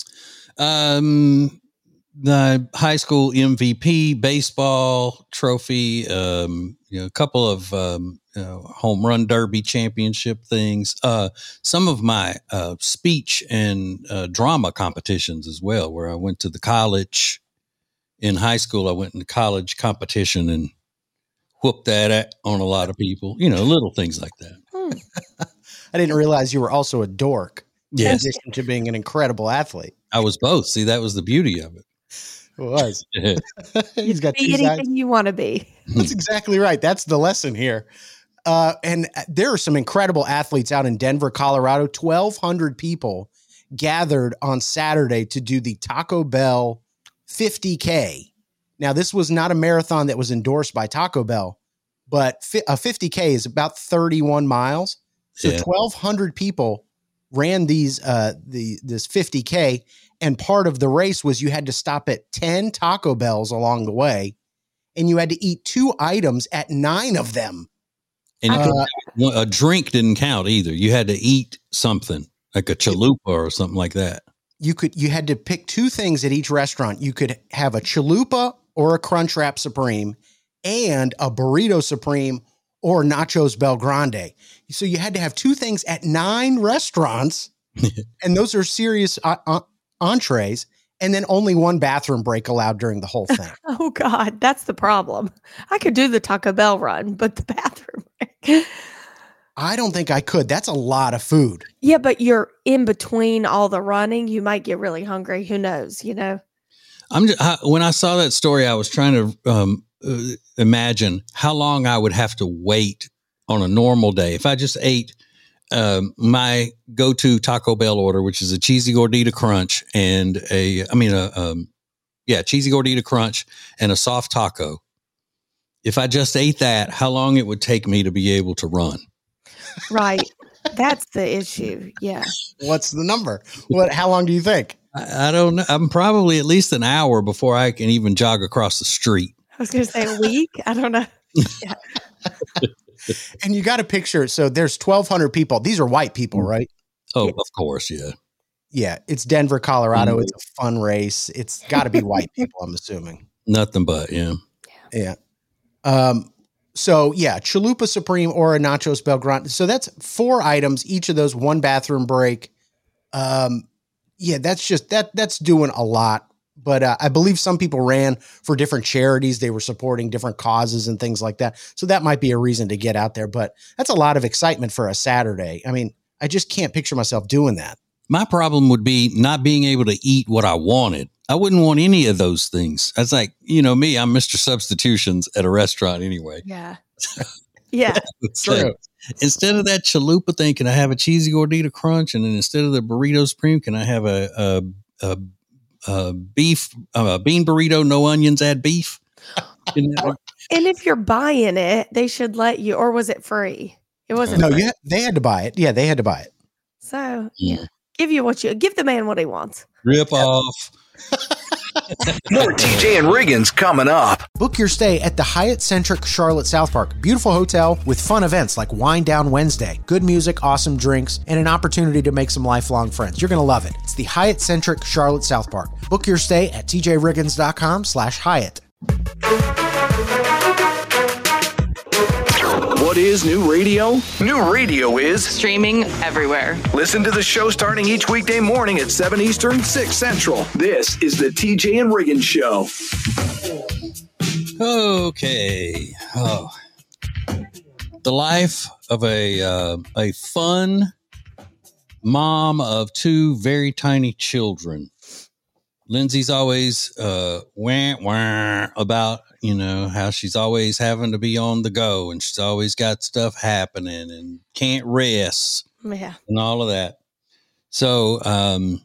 Um, the high school M V P baseball trophy, um, you know, a couple of um, you know, home run derby championship things, uh, some of my uh, speech and uh, drama competitions as well, where I went to the college in high school. I went in the college competition and whooped that at, on a lot of people, you know, little things like that. Hmm. I didn't realize you were also a dork. Yes. In addition to being an incredible athlete. I was both. See, that was the beauty of it. It was. He's got Be two anything sides. you want to be. That's exactly right. That's the lesson here. Uh, and there are some incredible athletes out in Denver, Colorado. twelve hundred people gathered on Saturday to do the Taco Bell fifty K. Now, this was not a marathon that was endorsed by Taco Bell, but fi- a fifty K is about thirty-one miles. So Yeah. twelve hundred people ran these uh, the this fifty K, and part of the race was you had to stop at ten Taco Bells along the way, and you had to eat two items at nine of them. And you Uh, could, a drink didn't count either. You had to eat something like a chalupa or something like that. You could you had to pick two things at each restaurant. You could have a chalupa or a Crunchwrap Supreme, and a burrito Supreme or nachos Bel Grande. So you had to have two things at nine restaurants, and those are serious uh, uh, entrees, and then only one bathroom break allowed during the whole thing. Oh God, that's the problem. I could do the Taco Bell run, but the bathroom. I don't think I could. That's a lot of food. Yeah, but you're in between all the running. You might get really hungry. Who knows? You know. I'm just, I, when I saw that story, I was trying to um, uh, imagine how long I would have to wait on a normal day if I just ate um, my go-to Taco Bell order, which is a cheesy gordita crunch and a, I mean, a um, yeah, cheesy gordita crunch and a soft taco. If I just ate that, how long it would take me to be able to run? Right. That's the issue. Yeah. What's the number? What? How long do you think? I, I don't know. I'm probably at least an hour before I can even jog across the street. I was going to say a week. I don't know. Yeah. And you got to picture. So there's twelve hundred people. These are white people, right? Oh, of course. Yeah. Yeah. It's Denver, Colorado. Mhm. It's a fun race. It's got to be white people, I'm assuming. Nothing but, yeah. Yeah. Um, so yeah, Chalupa Supreme or a Nachos Bel Grande. So that's four items, each of those one bathroom break. Um, yeah, that's just, that that's doing a lot. But uh, I believe some people ran for different charities. They were supporting different causes and things like that. So that might be a reason to get out there, but that's a lot of excitement for a Saturday. I mean, I just can't picture myself doing that. My problem would be not being able to eat what I wanted. I wouldn't want any of those things. That's like, you know, me, I'm Mister Substitutions at a restaurant anyway. Yeah. Yeah. So, instead of that chalupa thing, can I have a cheesy gordita crunch? And then instead of the burrito supreme, can I have a a, a, a beef a bean burrito, no onions, add beef? You know? And if you're buying it, they should let you, or was it free? It wasn't. No, free. yeah, they had to buy it. Yeah, they had to buy it. So yeah, give you what you give the man what he wants. Rip off. More T J and Riggins coming up. Book your stay at the Hyatt Centric Charlotte South Park. Beautiful hotel with fun events like Wine Down Wednesday, good music, awesome drinks, and an opportunity to make some lifelong friends. You're going to love it. It's the Hyatt Centric Charlotte South Park. Book your stay at t j riggins dot com slash Hyatt. What is new radio? New radio is Streaming everywhere. listen to the show starting each weekday morning at seven Eastern, six Central. This is the T J and Riggins Show. Okay. Oh. The life of a uh, a fun mom of two very tiny children. Lindsay's always uh, wah, wah about, you know, how she's always having to be on the go and she's always got stuff happening and can't rest Yeah. and all of that. So um,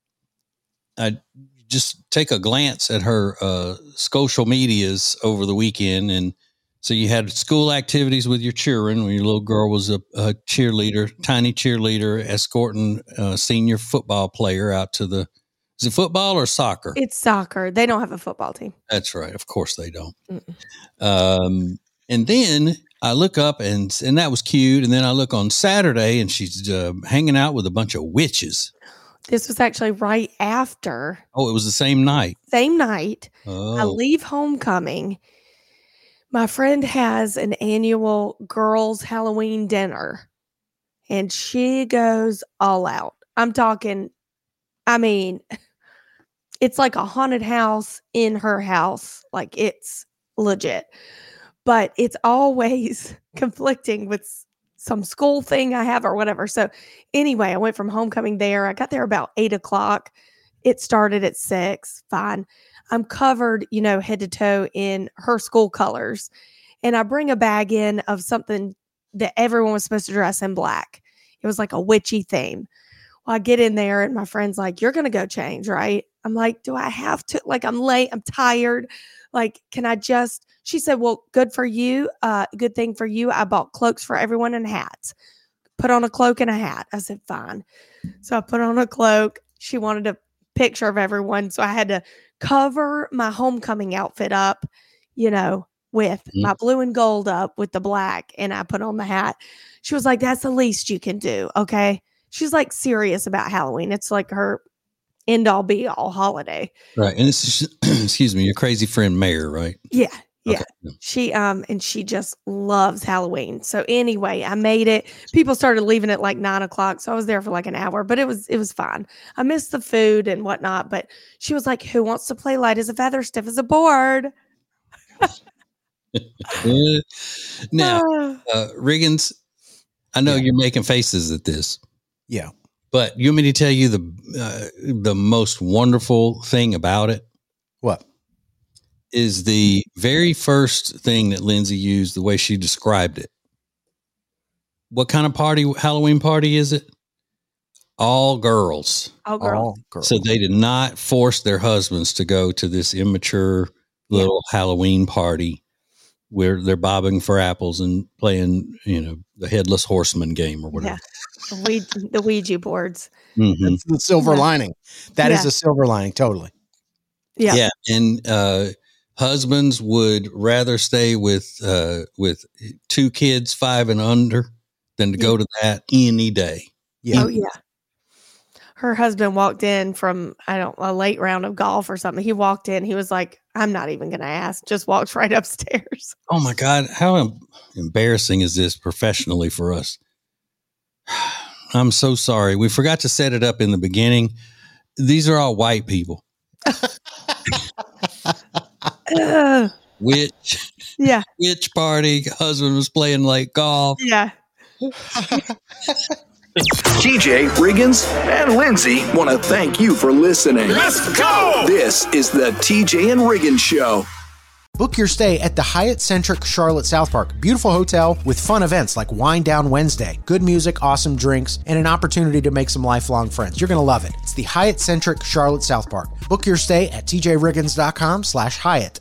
I just take a glance at her uh, social medias over the weekend. And so you had school activities with your children when your little girl was a, a cheerleader, tiny cheerleader, escorting a senior football player out to the, is it football or soccer? It's soccer. They don't have a football team. That's right. Of course they don't. Um, and then I look up and and that was cute. And then I look on Saturday and she's uh, hanging out with a bunch of witches. This was actually right after. Oh, it was the same night. Same night. Oh. I leave homecoming. My friend has an annual girls' Halloween dinner, and she goes all out. I'm talking, I mean, it's like a haunted house in her house. Like, it's legit. But it's always conflicting with some school thing I have or whatever. So anyway, I went from homecoming there. I got there about eight o'clock. It started at six. Fine. I'm covered, you know, head to toe in her school colors. And I bring a bag in of something that everyone was supposed to dress in black. It was like a witchy theme. Well, I get in there and my friend's like, you're going to go change, right? I'm like, do I have to? Like, I'm late. I'm tired. Like, can I just, she said, well, good for you. Uh, good thing for you. I bought cloaks for everyone and hats. Put on a cloak and a hat. I said, fine. So I put on a cloak. She wanted a picture of everyone. So I had to cover my homecoming outfit up, you know, with mm-hmm. my blue and gold up with the black. And I put on the hat. She was like, that's the least you can do. Okay. She's like serious about Halloween. It's like her end all be all holiday. Right. And this is, excuse me, your crazy friend Mayor, right? Yeah. Yeah. Okay. She, um, and she just loves Halloween. So anyway, I made it. People started leaving at like nine o'clock. So I was there for like an hour, but it was, it was fine. I missed the food and whatnot, but she was like, who wants to play light as a feather, stiff as a board? Now, uh, Riggins, I know yeah. you're making faces at this. Yeah. But you want me to tell you the, uh, the most wonderful thing about it? What? Is the very first thing that Lindsay used, the way she described it. What kind of party, Halloween party is it? All girls. All girls. All girls. So they did not force their husbands to go to this immature little yeah. Halloween party where they're bobbing for apples and playing, you know, the Headless Horseman game or whatever. Yeah. The, Ouija, the Ouija boards. Mm-hmm. That's the silver yeah. lining. That yeah. is a silver lining. Totally. Yeah. Yeah. And, uh, husbands would rather stay with uh, with two kids, five and under, than to yeah. go to that any day. Yeah. Oh yeah. Her husband walked in from I don't a late round of golf or something. He walked in. He was like, "I'm not even going to ask." Just walked right upstairs. Oh my God! How em- embarrassing is this professionally for us? I'm so sorry. We forgot to set it up in the beginning. These are all white people. Uh, Witch, yeah, witch party. Husband was playing like golf. Yeah. T J, Riggins, and Lindsay want to thank you for listening. Let's go! This is the T J and Riggins Show. Book your stay at the Hyatt Centric Charlotte South Park. Beautiful hotel with fun events like Wine Down Wednesday, good music, awesome drinks, and an opportunity to make some lifelong friends. You're going to love it. It's the Hyatt Centric Charlotte South Park. Book your stay at t j riggins dot com slash Hyatt.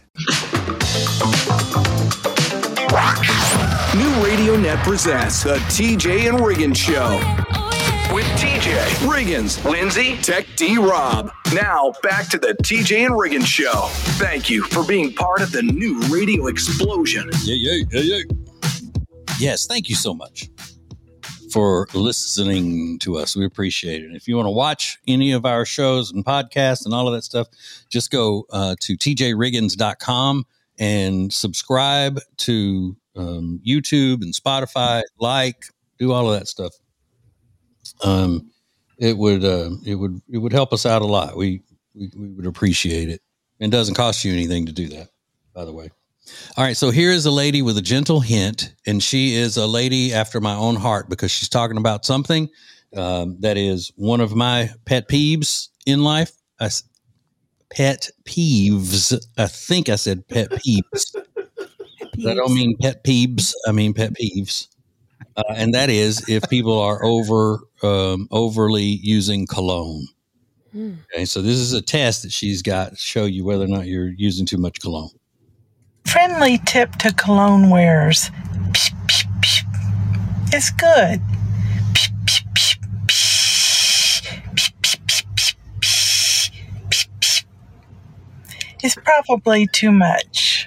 New Radio Net presents the T J and Riggins Show. With T J, Riggins, Lindsay, Tech D Rob. Now, back to the T J and Riggins Show. Thank you for being part of the new radio explosion. Yeah, yeah, yeah, yeah. Yes, thank you so much for listening to us. We appreciate it. If you want to watch any of our shows and podcasts and all of that stuff, just go uh, to t j riggins dot com and subscribe to um, YouTube and Spotify, like, do all of that stuff. Um, it would, uh, it would, it would help us out a lot. We, we, we would appreciate it. It doesn't cost you anything to do that, by the way. All right. So here is a lady with a gentle hint, and she is a lady after my own heart because she's talking about something, um, that is one of my pet peeves in life. I, pet peeves. I think I said pet peeves. peeves. I don't mean pet peeves. I mean pet peeves. Uh, and that is if people are over um, overly using cologne. Mm. Okay, so this is a test that she's got to show you whether or not you're using too much cologne. Friendly tip to cologne wearers. Psh, psh, psh. It's good. Psh, psh, psh, psh. Psh, psh, psh, psh, psh. Psh, psh. It's probably too much.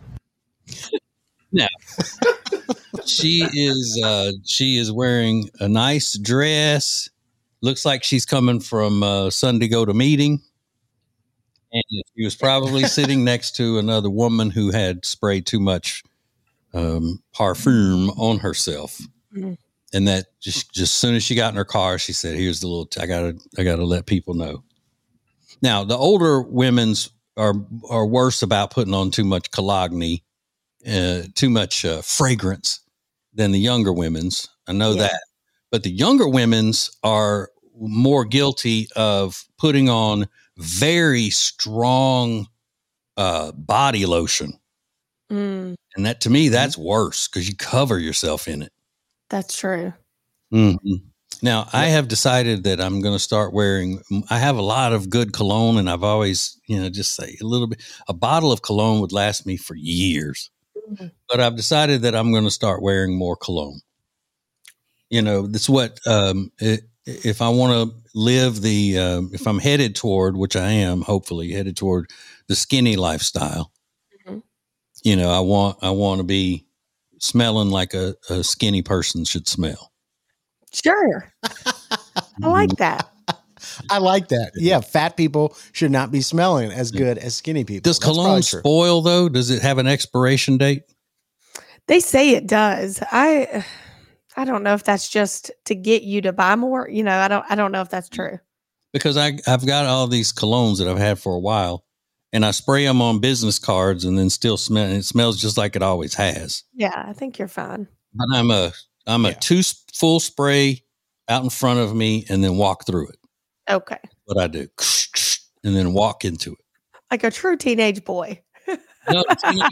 Now, she is uh, she is wearing a nice dress. Looks like she's coming from uh, Sunday go to meeting. And she was probably sitting next to another woman who had sprayed too much um, parfum on herself. Mm-hmm. And that just, just as soon as she got in her car, she said, here's the little, t- I gotta, I gotta let people know. Now, the older women's are, are worse about putting on too much cologne, uh, too much uh, fragrance than the younger women's. I know yeah. that, but the younger women's are more guilty of putting on very strong uh, body lotion. Mm. And that, to me, that's worse because you cover yourself in it. That's true. Mm-hmm. Now, I have decided that I'm going to start wearing, I have a lot of good cologne, and I've always, you know, just say a little bit, a bottle of cologne would last me for years. Mm-hmm. But I've decided that I'm going to start wearing more cologne. You know, that's what, um, it, if I want to live the, um, if I'm headed toward, which I am, hopefully headed toward the skinny lifestyle, mm-hmm. you know, I want, I want to be smelling like a, a skinny person should smell. Sure. I like that. I like that. Yeah. Fat people should not be smelling as good as skinny people. Does That's cologne spoil though? Does it have an expiration date? They say it does. I, I don't know if that's just to get you to buy more. You know, I don't, I don't know if that's true. Because I, I've got all these colognes that I've had for a while, and I spray them on business cards and then still smell, and it smells just like it always has. Yeah. I think you're fine. But I'm a, I'm a yeah. two full spray out in front of me and then walk through it. Okay. What I do, and then walk into it. Like a true teenage boy. No,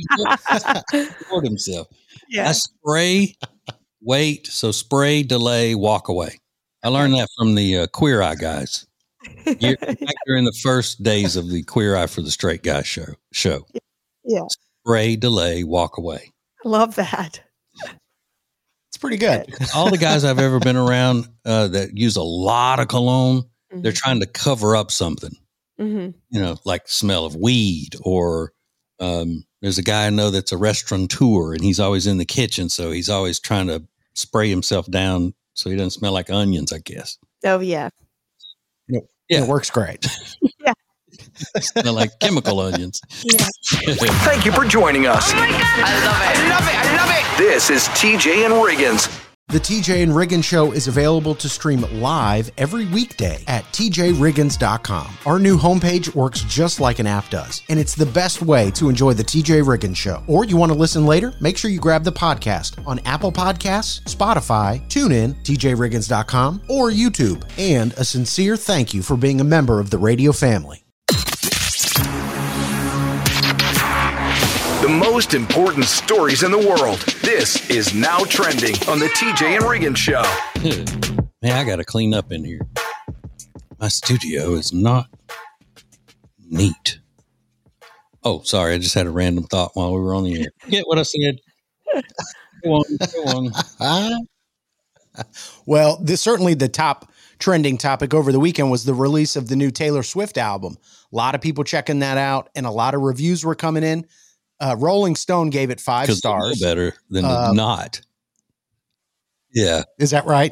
teenage boy himself. Yeah. I spray, wait, so spray, delay, walk away. I learned that from the uh, Queer Eye guys. You're, during the first days of the Queer Eye for the Straight Guy show. Show. Yeah. Spray, delay, walk away. I love that. It's pretty good. All the guys I've ever been around uh, that use a lot of cologne, mm-hmm. they're trying to cover up something. Mm-hmm. You know, like the smell of weed, or um, there's a guy I know that's a restaurateur, and he's always in the kitchen, so he's always trying to spray himself down so he doesn't smell like onions, I guess. Oh, yeah. It, yeah. It works great. Yeah. Smell like chemical onions. Yeah. Thank you for joining us. Oh my God. I love it. I love it. I love it. This is T J and Riggins. The T J and Riggins Show is available to stream live every weekday at t j riggins dot com. Our new homepage works just like an app does, and it's the best way to enjoy the T J Riggins Show. Or you want to listen later? Make sure you grab the podcast on Apple Podcasts, Spotify, TuneIn, t j riggins dot com, or YouTube. And a sincere thank you for being a member of the radio family. The The most important stories in the world. This is Now Trending on the T J and Regan Show. Man, I got to clean up in here. My studio is not neat. Oh, sorry. I just had a random thought while we were on the air. Get what I said? Go on. Go on. Well, this certainly the top trending topic over the weekend was the release of the new Taylor Swift album. A lot of people checking that out, and a lot of reviews were coming in. Uh, Rolling Stone gave it five stars. Better than Um, not. Yeah. Is that right?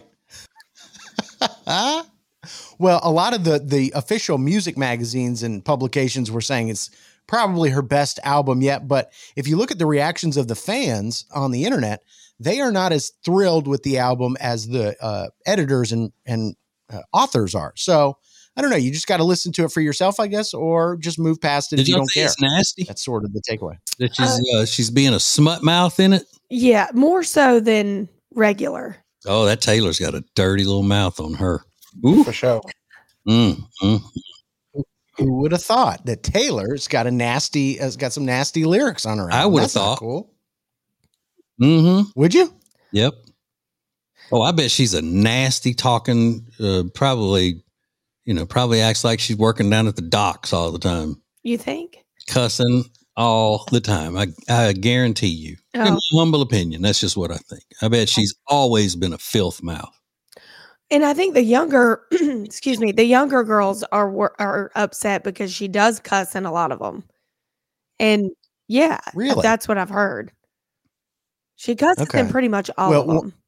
Well, a lot of the the official music magazines and publications were saying it's probably her best album yet. But if you look at the reactions of the fans on the internet, they are not as thrilled with the album as the uh, editors and and uh, authors are. So I don't know. You just got to listen to it for yourself, I guess, or just move past it Did if you you don't care. It's nasty. That's sort of the takeaway. That she's uh, she's being a smut mouth in it. Yeah, more so than regular. Oh, that Taylor's got a dirty little mouth on her. Ooh. For sure. Mm, mm. Who would have thought that Taylor's got a nasty, has got some nasty lyrics on her album? I would have That's not thought. cool. Mm-hmm. Would you? Yep. Oh, I bet she's a nasty talking, uh, probably, you know, probably acts like she's working down at the docks all the time, You think? cussing all the time. I, I guarantee you. Oh. In my humble opinion, that's just what I think. I bet she's always been a filth mouth. And I think the younger, excuse me, the younger girls are wor- are upset because she does cuss in a lot of them. And yeah, Really? that's what I've heard. She cusses Okay. in pretty much all Well, of well- them.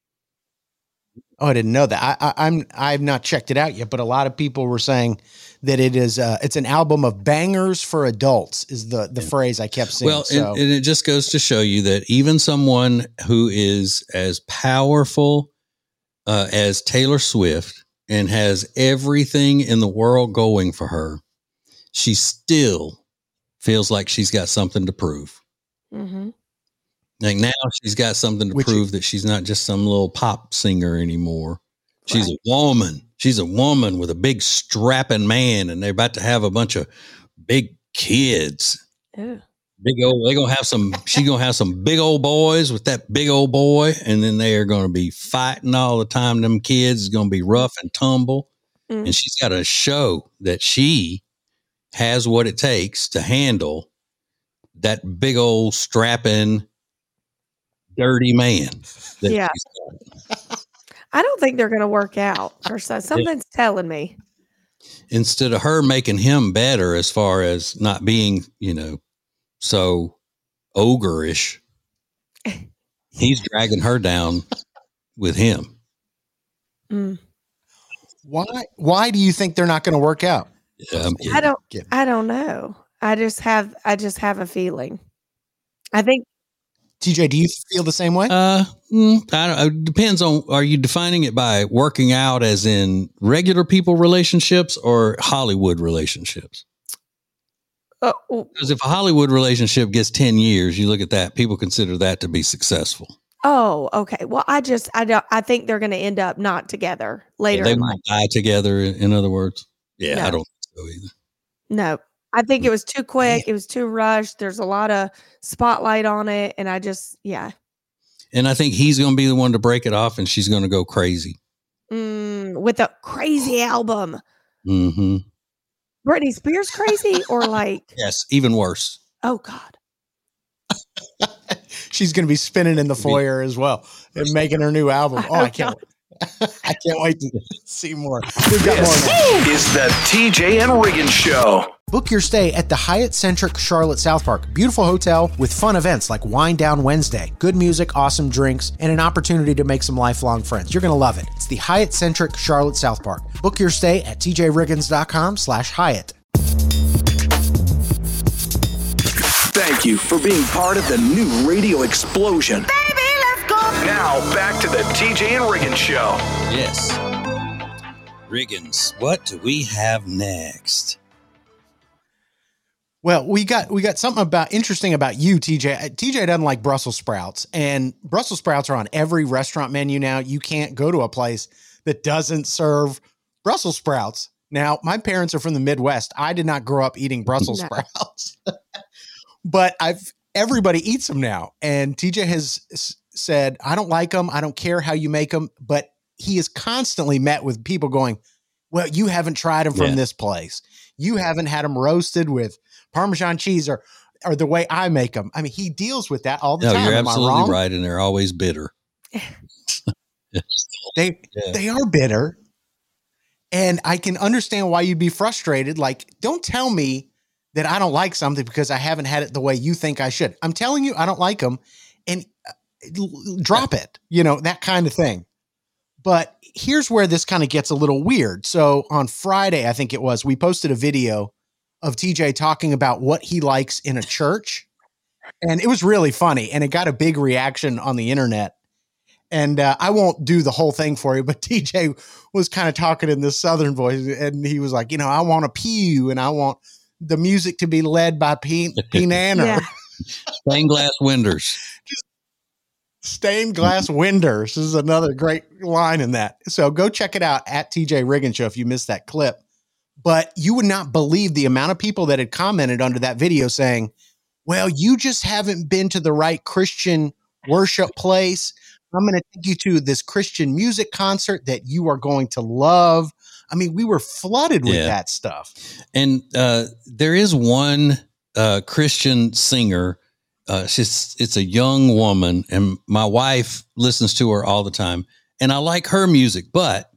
Oh, I didn't know that. I, I, I'm I've not checked it out yet, but a lot of people were saying that it is uh, it's an album of bangers for adults. Is the the phrase I kept seeing. Well, so. and, and it just goes to show you that even someone who is as powerful uh, as Taylor Swift and has everything in the world going for her, she still feels like she's got something to prove. Mm-hmm. Like now she's got something to Which- prove that she's not just some little pop singer anymore. She's Right. a woman. She's a woman with a big strapping man, and they're about to have a bunch of big kids. Ew. Big old, they're gonna have some. She's gonna have some big old boys with that big old boy, and then they are gonna be fighting all the time. Them kids is gonna be rough and tumble, Mm. and she's got to show that she has what it takes to handle that big old strapping, dirty man. that Yeah. she's got. I don't think they're going to work out. Or so. Something's telling me. Instead of her making him better as far as not being, you know, so ogre-ish, he's dragging her down with him. Mm. why why do you think they're not going to work out? Yeah, I'm kidding. I don't. Kidding. I don't know. I just have. I just have a feeling. I think. T J, do you feel the same way? Uh, mm, I don't, it depends on, are you defining it by working out as in regular people relationships or Hollywood relationships? Uh, oh, Because if a Hollywood relationship gets ten years, you look at that, people consider that to be successful. oh, okay. Well, I just. I don't. I think they're going to end up not together later. They in life. won't die together, in in other words. Yeah, No. I don't think so either. No, I think it was too quick. It was too rushed. There's a lot of spotlight on it. And I just, yeah. And I think he's going to be the one to break it off, and she's going to go crazy. Mm, with a crazy album. Mm-hmm. Britney Spears crazy or like, Yes, even worse. oh God. She's going to be spinning in the foyer as well and making her new album. Oh, I can't. I can't wait to see more. We've got more now. This is the T J and Regan Show. Book your stay at the Hyatt Centric Charlotte South Park. Beautiful hotel with fun events like Wine Down Wednesday, good music, awesome drinks, and an opportunity to make some lifelong friends. You're going to love it. It's the Hyatt Centric Charlotte South Park. Book your stay at t j riggins dot com slash Hyatt. Thank you for being part of the new radio explosion. Baby, let's go. Now back to the T J and Regan Show. Yes. Riggins, what do we have next? Well, we got we got something about interesting about you, T J. Uh, T J doesn't like Brussels sprouts, and Brussels sprouts are on every restaurant menu now. You can't go to a place that doesn't serve Brussels sprouts. Now, my parents are from the Midwest. I did not grow up eating Brussels No. sprouts, but I've everybody eats them now. And T J has s- said, I don't like them. I don't care how you make them. But he is constantly met with people going, well, you haven't tried them from Yeah. this place. You haven't had them roasted with Parmesan cheese or, or the way I make them. I mean, he deals with that all the No, time. you're Am I absolutely wrong? right. And they're always bitter. They, Yeah. they are bitter. And I can understand why you'd be frustrated. Like, don't tell me that I don't like something because I haven't had it the way you think I should. I'm telling you, I don't like them, and uh, l- drop it, you know, that kind of thing. But here's where this kind of gets a little weird. So on Friday, I think it was, we posted a video of T J talking about what he likes in a church. And it was really funny. And it got a big reaction on the internet. And uh, I won't do the whole thing for you, but T J was kind of talking in this Southern voice. And he was like, you know, I want a pew and I want the music to be led by P- P. Nanner. Yeah. Stained glass windows. Stained glass windows is another great line in that. So go check it out at T J Riggin Show if you missed that clip. But you would not believe the amount of people that had commented under that video saying, well, you just haven't been to the right Christian worship place. I'm going to take you to this Christian music concert that you are going to love. I mean, we were flooded with Yeah. that stuff. And uh, there is one uh, Christian singer. Uh, she's it's a young woman, and my wife listens to her all the time. And I like her music, but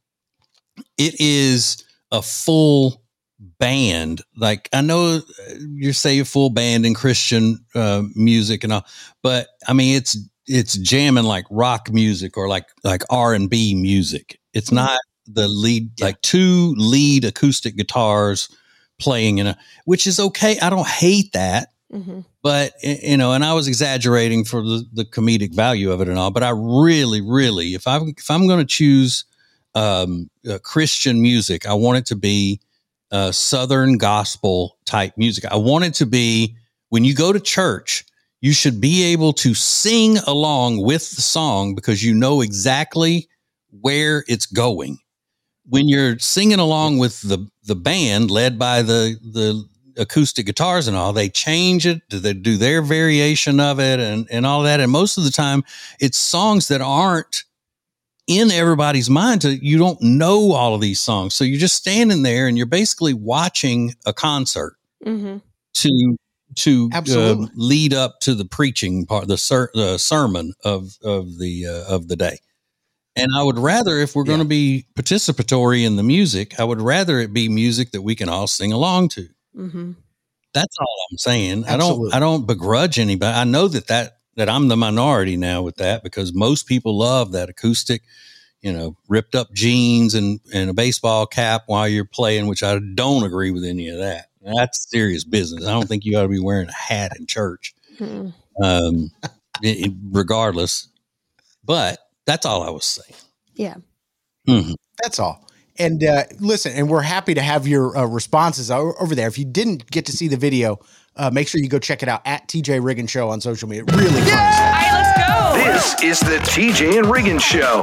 it is a full band. Like, I know you say a full band in Christian uh, music and all, but I mean, it's it's jamming like rock music or like like R and B music. It's not the lead, like two lead acoustic guitars playing in a, which is okay. I don't hate that, Mm-hmm. but you know, and I was exaggerating for the, the comedic value of it and all, but I really, really, if I if I'm going to choose um, uh, Christian music, I want it to be uh, Southern gospel type music. I want it to be, when you go to church, you should be able to sing along with the song because you know exactly where it's going. When you're singing along with the, the band led by the, the acoustic guitars and all, they change it, they do their variation of it and, and all that. And most of the time it's songs that aren't in everybody's mind. To, you don't know all of these songs. So you're just standing there and you're basically watching a concert Mm-hmm. to, to Absolutely. uh, lead up to the preaching part, the, ser- the sermon of, of the, uh, of the day. And I would rather, if we're Yeah. going to be participatory in the music, I would rather it be music that we can all sing along to. Mm-hmm. That's all I'm saying. Absolutely. I don't, I don't begrudge anybody. I know that, that, that I'm the minority now with that, because most people love that acoustic, you know, ripped up jeans and, and a baseball cap while you're playing, which I don't agree with any of that. That's serious business. I don't think you ought to be wearing a hat in church, Mm-hmm. um, it- it- regardless. But that's all I was saying. Yeah. Mhm. That's all. And uh, listen, and we're happy to have your uh, responses o- over there. If you didn't get to see the video, uh, make sure you go check it out at T J Riggin Show on social media. Really funny stuff. All right, let's go. This is the T J and Riggin Show.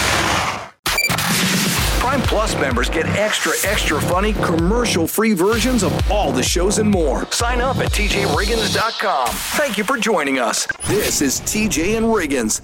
Prime Plus members get extra, extra funny, commercial-free versions of all the shows and more. Sign up at T J Riggins dot com. Thank you for joining us. This is T J and Riggins.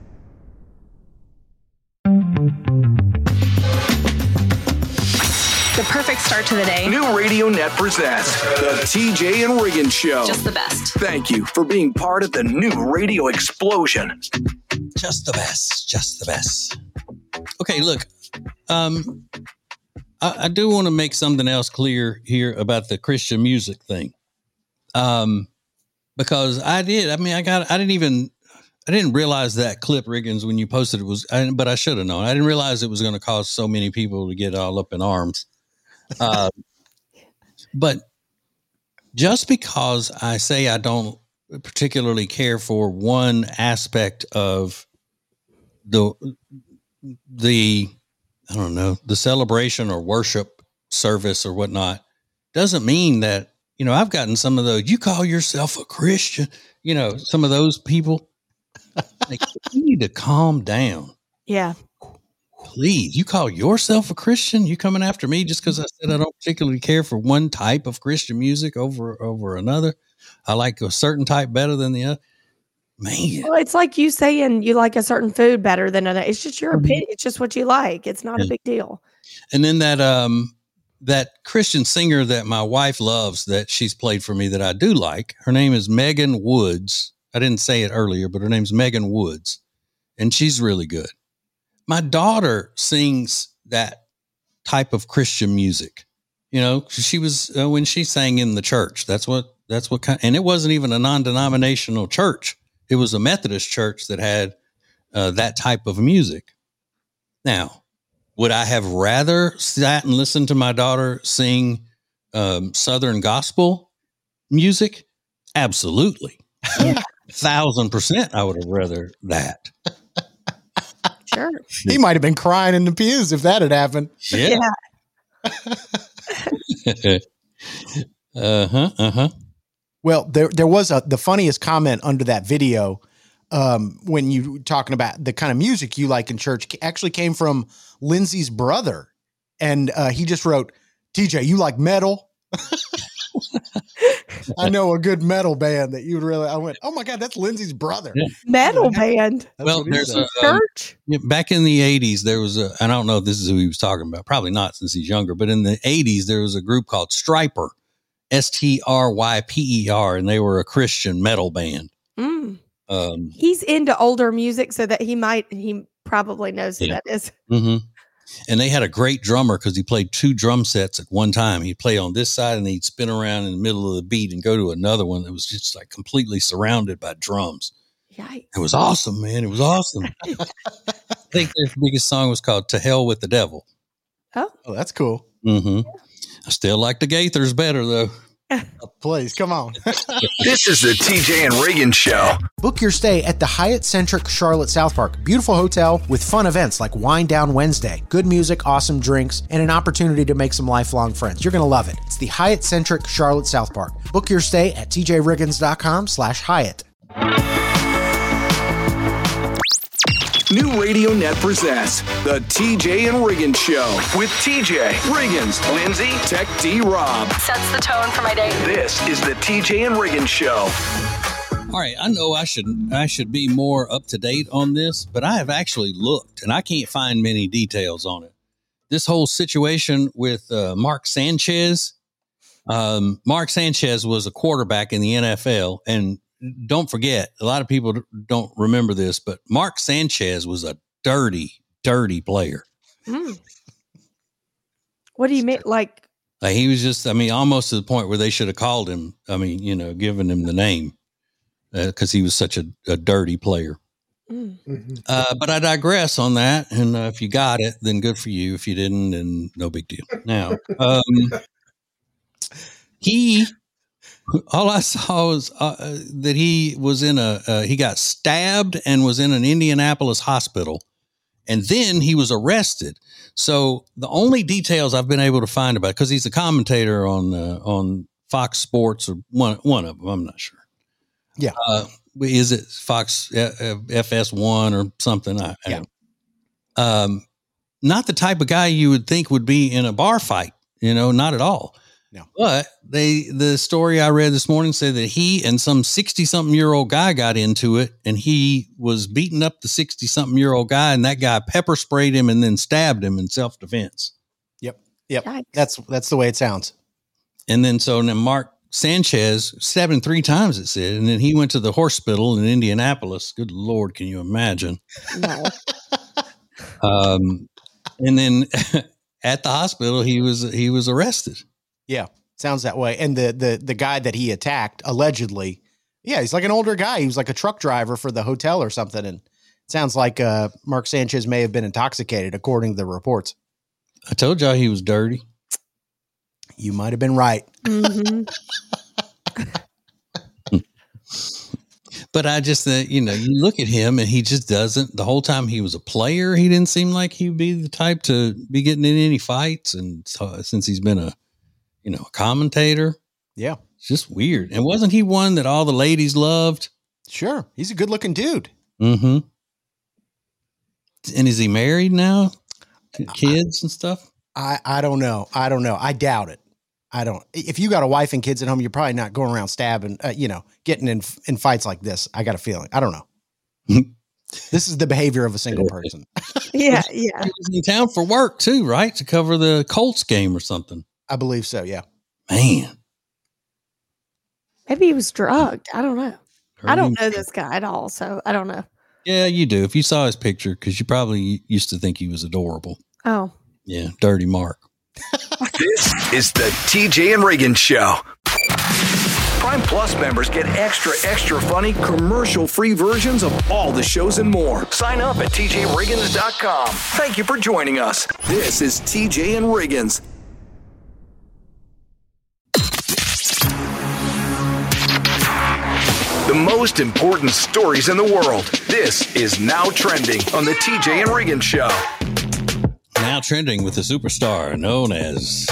The perfect start to the day. New Radio Net presents the T J and Riggins Show. Just the best. Thank you for being part of the new radio explosion. Just the best. Just the best. Okay, look, um, I, I do want to make something else clear here about the Christian music thing. Um, because I did, I mean, I got, I didn't even, I didn't realize that clip, Riggins, when you posted it was, I, but I should have known. I didn't realize it was going to cause so many people to get all up in arms. Uh, but just because I say I don't particularly care for one aspect of the, the, I don't know, the celebration or worship service or whatnot, doesn't mean that, you know, I've gotten some of those, you call yourself a Christian, you know, some of those people, like, you need to calm down. Yeah. please, you call yourself a Christian? You coming after me just because I said I don't particularly care for one type of Christian music over over another? I like a certain type better than the other. Man, Well, it's like you saying you like a certain food better than another. It's just your Mhm. opinion. It's just what you like. It's not a Yeah. big deal. and then that um that Christian singer that my wife loves that she's played for me that I do like. Her name is Megan Woods. I didn't say it earlier, but her name's Megan Woods, and she's really good. My daughter sings that type of Christian music. You know, she was uh, when she sang in the church. That's what that's what kind, and it wasn't even a non-denominational church. It was a Methodist church that had uh, that type of music. Now, would I have rather sat and listened to my daughter sing um, Southern gospel music? Absolutely. Thousand percent I would have rather that. Sure. He might have been crying in the pews if that had happened. Yeah. uh-huh. Uh-huh. Well, there there was a the funniest comment under that video um, when you were talking about the kind of music you like in church actually came from Lindsay's brother. And uh, he just wrote, T J, you like metal? I know a good metal band that you would really, I went, oh my God, that's Lindsay's brother. Yeah. Metal band. That's Well, what he there's said. a um, Church. yeah, back in the eighties, there was a, I don't know if this is who he was talking about, probably not since he's younger, but in the eighties, there was a group called Stryper, S T R Y P E R, and they were a Christian metal band. Mm. Um, He's into older music, so that he might, he probably knows who Yeah. that is. mhm. And they had a great drummer because he played two drum sets at one time. He'd play on this side and he'd spin around in the middle of the beat and go to another one that was just like completely surrounded by drums. Yikes. It was awesome, man. It was awesome. I think their biggest song was called To Hell with the Devil. Oh, Oh, that's cool. hmm I still like the Gaithers better, though. Please, come on. This is the T J and Reagan Show. Book your stay at the Hyatt Centric Charlotte South Park. Beautiful hotel with fun events like Wine Down Wednesday, good music, awesome drinks, and an opportunity to make some lifelong friends. You're going to love it. It's the Hyatt Centric Charlotte South Park. Book your stay at t j riggins dot com slash Hyatt. New Radio Net presents the T J and Reagan Show with T J, Riggins, Lindsay, Tech D Rob. Sets the tone for my day. This is the T J and Reagan Show. All right, I know I should I should be more up to date on this, but I have actually looked and I can't find many details on it. This whole situation with uh, Mark Sanchez. Um, Mark Sanchez was a quarterback in the N F L, and don't forget, a lot of people don't remember this, but Mark Sanchez was a dirty, dirty player. mm. What do you mean? Like, Like he was just, I mean, almost to the point where they should have called him. I mean, you know, given him the name because uh, he was such a, a dirty player. mm. Uh, but I digress on that. And uh, if you got it, then good for you. If you didn't, then no big deal. Now, um, he, all I saw was uh, that he was in a, uh, he got stabbed and was in an Indianapolis hospital. And then he was arrested. So the only details I've been able to find about, because he's a commentator on uh, on Fox Sports or one one of them, I'm not sure. Yeah. Uh, is it Fox uh, F S one or something? I, I Yeah. Um, not the type of guy you would think would be in a bar fight. You know, not at all. No. But they, the story I read this morning said that he and some sixty something year old guy got into it, and he was beating up the sixty something year old guy, and that guy pepper sprayed him and then stabbed him in self defense. Yep. Yep. Yikes. That's that's the way it sounds. And then so then Mark Sanchez stabbed him three times, it said, and then he went to the hospital in Indianapolis. Good Lord, can you imagine? No. Um, and then at the hospital, he was he was arrested. Yeah. Sounds that way. And the the the guy that he attacked allegedly, yeah, he's like an older guy. He was like a truck driver for the hotel or something. And it sounds like uh, Mark Sanchez may have been intoxicated, according to the reports. I told y'all he was dirty. You might have been right. hmm But I just, uh, you know, you look at him and he just doesn't. The whole time he was a player, he didn't seem like he'd be the type to be getting in any fights. And so, since he's been a, you know, a commentator, Yeah, it's just weird. And wasn't he one that all the ladies loved? sure. He's a good looking dude. Mm-hmm. And is he married now? kids and stuff? I, I don't know. I don't know. I doubt it. I don't. If you got a wife and kids at home, you're probably not going around stabbing, uh, you know, getting in in fights like this. I got a feeling. I don't know. This is the behavior of a single person. Yeah, yeah. He was in town for work too, right? To cover the Colts game or something. I believe so. Yeah. Man. Maybe he was drugged. I don't know. Heard I don't him- know this guy at all, so I don't know. Yeah, you do. If you saw his picture, because you probably used to think he was adorable. Oh. Yeah, Dirty Mark. This is the T J and Reagan Show. Prime Plus members get extra, extra funny, commercial-free versions of all the shows and more. Sign up at T J Riggins dot com. Thank you for joining us. This is T J and Riggins. The most important stories in the world. This is Now Trending on the T J and Riggins Show. Now trending with a superstar known as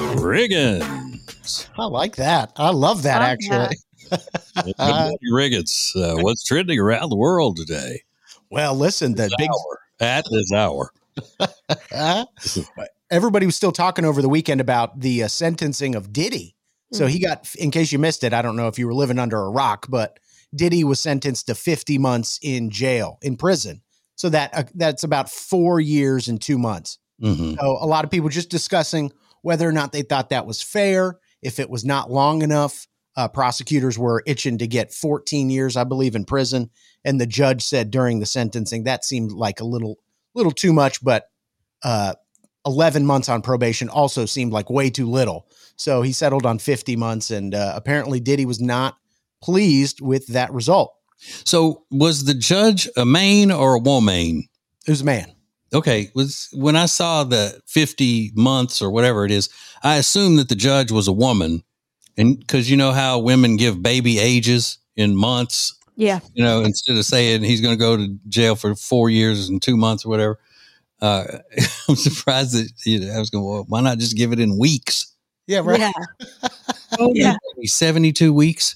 Riggins. I like that. I love that, Love actually. Good morning, Riggins. Uh, what's trending around the world today? Well, listen, the This big hour. At this hour. uh, everybody was still talking over the weekend about the uh, sentencing of Diddy. So he got, in case you missed it, I don't know if you were living under a rock, but Diddy was sentenced to fifty months in jail, in prison. So that uh, that's about four years and two months. Mm-hmm. So a lot of people just discussing whether or not they thought that was fair, if it was not long enough. Uh, prosecutors were itching to get fourteen years, I believe, in prison. And the judge said during the sentencing, that seemed like a little, little too much, but uh, eleven months on probation also seemed like way too little. So he settled on fifty months, and uh, apparently Diddy was not pleased with that result. So was the judge a man or a woman? It was a man. Okay. Was when I saw the fifty months or whatever it is, I assumed that the judge was a woman. And because you know how women give baby ages in months, Yeah. you know, instead of saying he's going to go to jail for four years and two months or whatever. Uh, I'm surprised that, you know, I was going, well, why not just give it in weeks? Yeah, right. Yeah. Yeah. seventy-two weeks.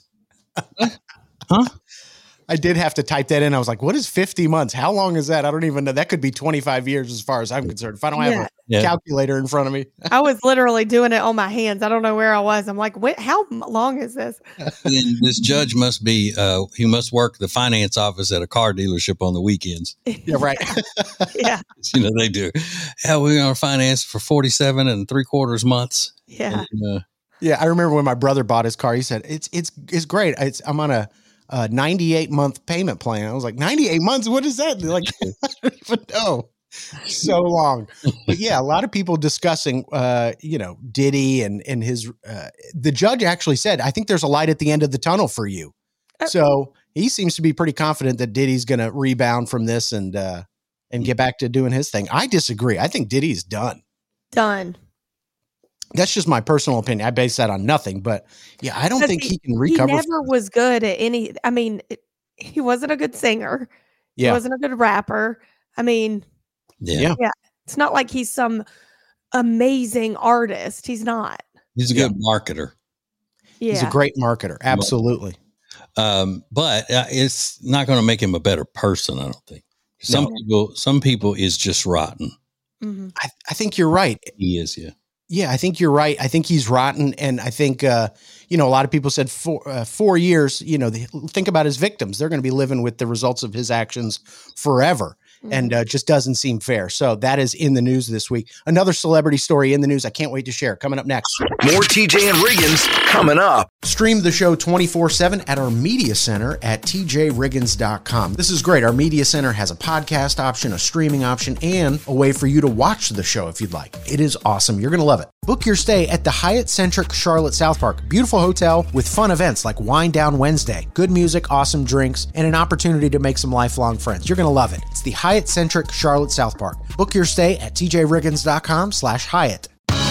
Huh? I did have to type that in. I was like, what is fifty months? How long is that? I don't even know. That could be twenty-five years as far as I'm concerned. If I don't have Yeah. a Yeah. calculator in front of me. I was literally doing it on my hands. I don't know where I was. I'm like, what, how m- long is this? And then this judge must be, uh, he must work the finance office at a car dealership on the weekends. Yeah, right. Yeah. You know, they do. Yeah, we're going to finance for forty-seven and three quarters months. Yeah. And, uh, Yeah, I remember when my brother bought his car. He said, "It's it's it's great. It's I'm on a, a ninety-eight month payment plan." I was like, ninety-eight months? What is that?" They're like, I don't even know. So long. But yeah, a lot of people discussing, uh, you know, Diddy and and his. Uh, the judge actually said, "I think there's a light at the end of the tunnel for you." Uh, So he seems to be pretty confident that Diddy's going to rebound from this and uh, and get back to doing his thing. I disagree. I think Diddy's done. Done. That's just my personal opinion. I base that on nothing, but yeah, I don't think he, can recover. He never was good at any. I mean, it- he wasn't a good singer. He yeah, wasn't a good rapper. I mean, yeah. Yeah. it's not like he's some amazing artist. He's not. He's a good marketer. Yeah. he's a great marketer. Absolutely. Um, but uh, it's not going to make him a better person, I don't think. Some No. people, some people is just rotten. Mhm. I, I think you're right. He is, yeah. Yeah, I think you're right. I think he's rotten, and I think uh, you know a lot of people said four uh, four years. You know, they, think about his victims; they're going to be living with the results of his actions forever, and uh, just doesn't seem fair. So that is in the news this week. Another celebrity story in the news. I can't wait to share. Coming up next. More T J and Riggins coming up. Stream the show twenty-four seven at our media center at T J Riggins dot com. This is great. Our media center has a podcast option, a streaming option, and a way for you to watch the show if you'd like. It is awesome. You're going to love it. Book your stay at the Hyatt Centric Charlotte South Park. Beautiful hotel with fun events like Wine Down Wednesday, good music, awesome drinks, and an opportunity to make some lifelong friends. You're going to love it. It's the Hyatt Centric Charlotte South Park. Book your stay at T J Riggins dot com slash Hyatt.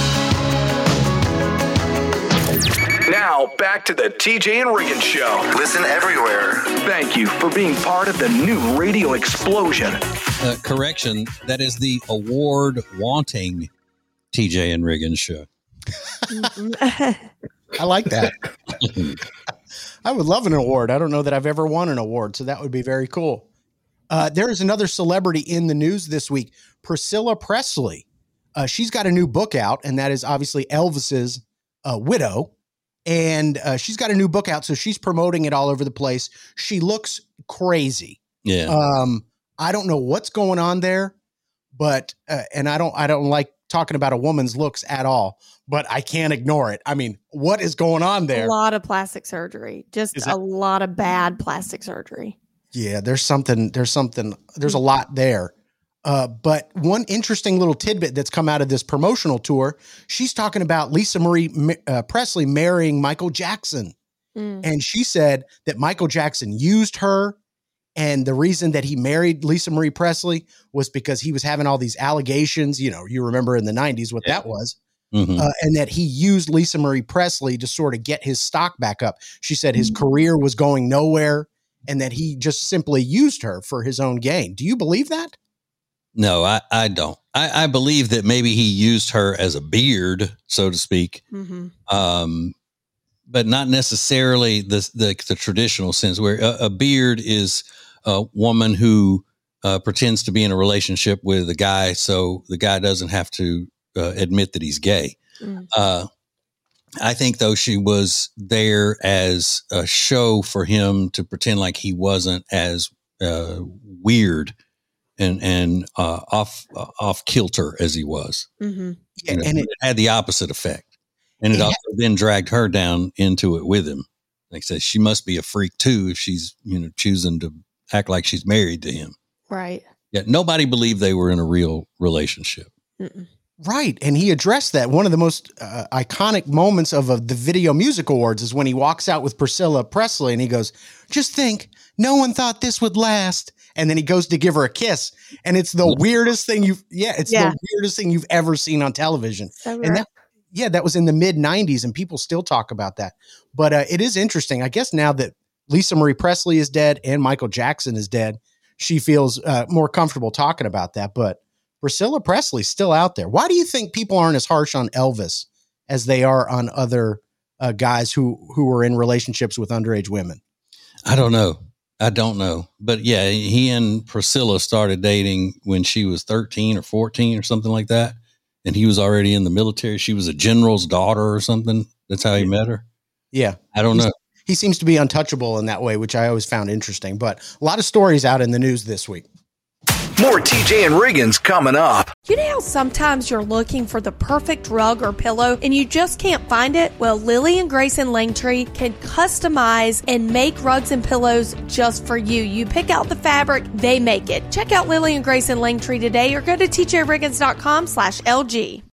Now, back to the T J and Riggins Show. Listen everywhere. Thank you for being part of the new radio explosion. Uh, correction, that is the award-wanting T J and Riggins show. I like that. I would love an award. I don't know that I've ever won an award, so that would be very cool. Uh, there is another celebrity in the news this week, Priscilla Presley. Uh, she's got a new book out, and that is obviously Elvis's uh, widow. And uh, she's got a new book out, so she's promoting it all over the place. She looks crazy. Yeah. Um, I don't know what's going on there, but uh, and I don't I don't like talking about a woman's looks at all, but I can't ignore it. I mean, what is going on there? A lot of plastic surgery, just Is a it- lot of bad plastic surgery. Yeah, there's something, there's something, there's a lot there. Uh, but one interesting little tidbit that's come out of this promotional tour, she's talking about Lisa Marie uh, Presley marrying Michael Jackson. Mm. And she said that Michael Jackson used her. And the reason that he married Lisa Marie Presley was because he was having all these allegations. You know, you remember in the nineties what Yeah. that was. Mhm. Uh, and that he used Lisa Marie Presley to sort of get his stock back up. She said his career was going nowhere and that he just simply used her for his own gain. Do you believe that? No, I, I don't. I, I believe that maybe he used her as a beard, so to speak, Mm-hmm. um, but not necessarily the, the the traditional sense where a, a beard is a woman who uh, pretends to be in a relationship with a guy, so the guy doesn't have to uh, admit that he's gay. Mm. Uh, I think, though, she was there as a show for him to pretend like he wasn't as uh, weird and and uh, off uh, off kilter as he was. Mm-hmm. Yeah, You know, and it, it, had the opposite effect, and it It also then dragged her down into it with him. Like I said, she must be a freak too if she's you know choosing to act like she's married to him. Right. Yet nobody believed they were in a real relationship. Mm-mm. right. And he addressed that. One of the most uh, iconic moments of uh, the Video Music Awards is when he walks out with Priscilla Presley and he goes, just think, no one thought this would last. And then he goes to give her a kiss. And it's the weirdest thing you've, yeah, it's Yeah. the weirdest thing you've ever seen on television. So And rough. that, yeah, that was in the mid nineties and people still talk about that. But uh, it is interesting. I guess now that Lisa Marie Presley is dead and Michael Jackson is dead, she feels uh, more comfortable talking about that. But Priscilla Presley's still out there. Why do you think people aren't as harsh on Elvis as they are on other uh, guys who, who were in relationships with underage women? I don't know. I don't know. But yeah, he and Priscilla started dating when she was thirteen or fourteen or something like that. And he was already in the military. She was a general's daughter or something. That's how he met her. Yeah. I don't know. He seems to be untouchable in that way, which I always found interesting. But a lot of stories out in the news this week. More T J and Riggins coming up. You know how sometimes you're looking for the perfect rug or pillow and you just can't find it? Well, Lily and Grayson Langtree can customize and make rugs and pillows just for you. You pick out the fabric, they make it. Check out Lily and Grayson Langtree today or go to t j riggins dot com slash L G.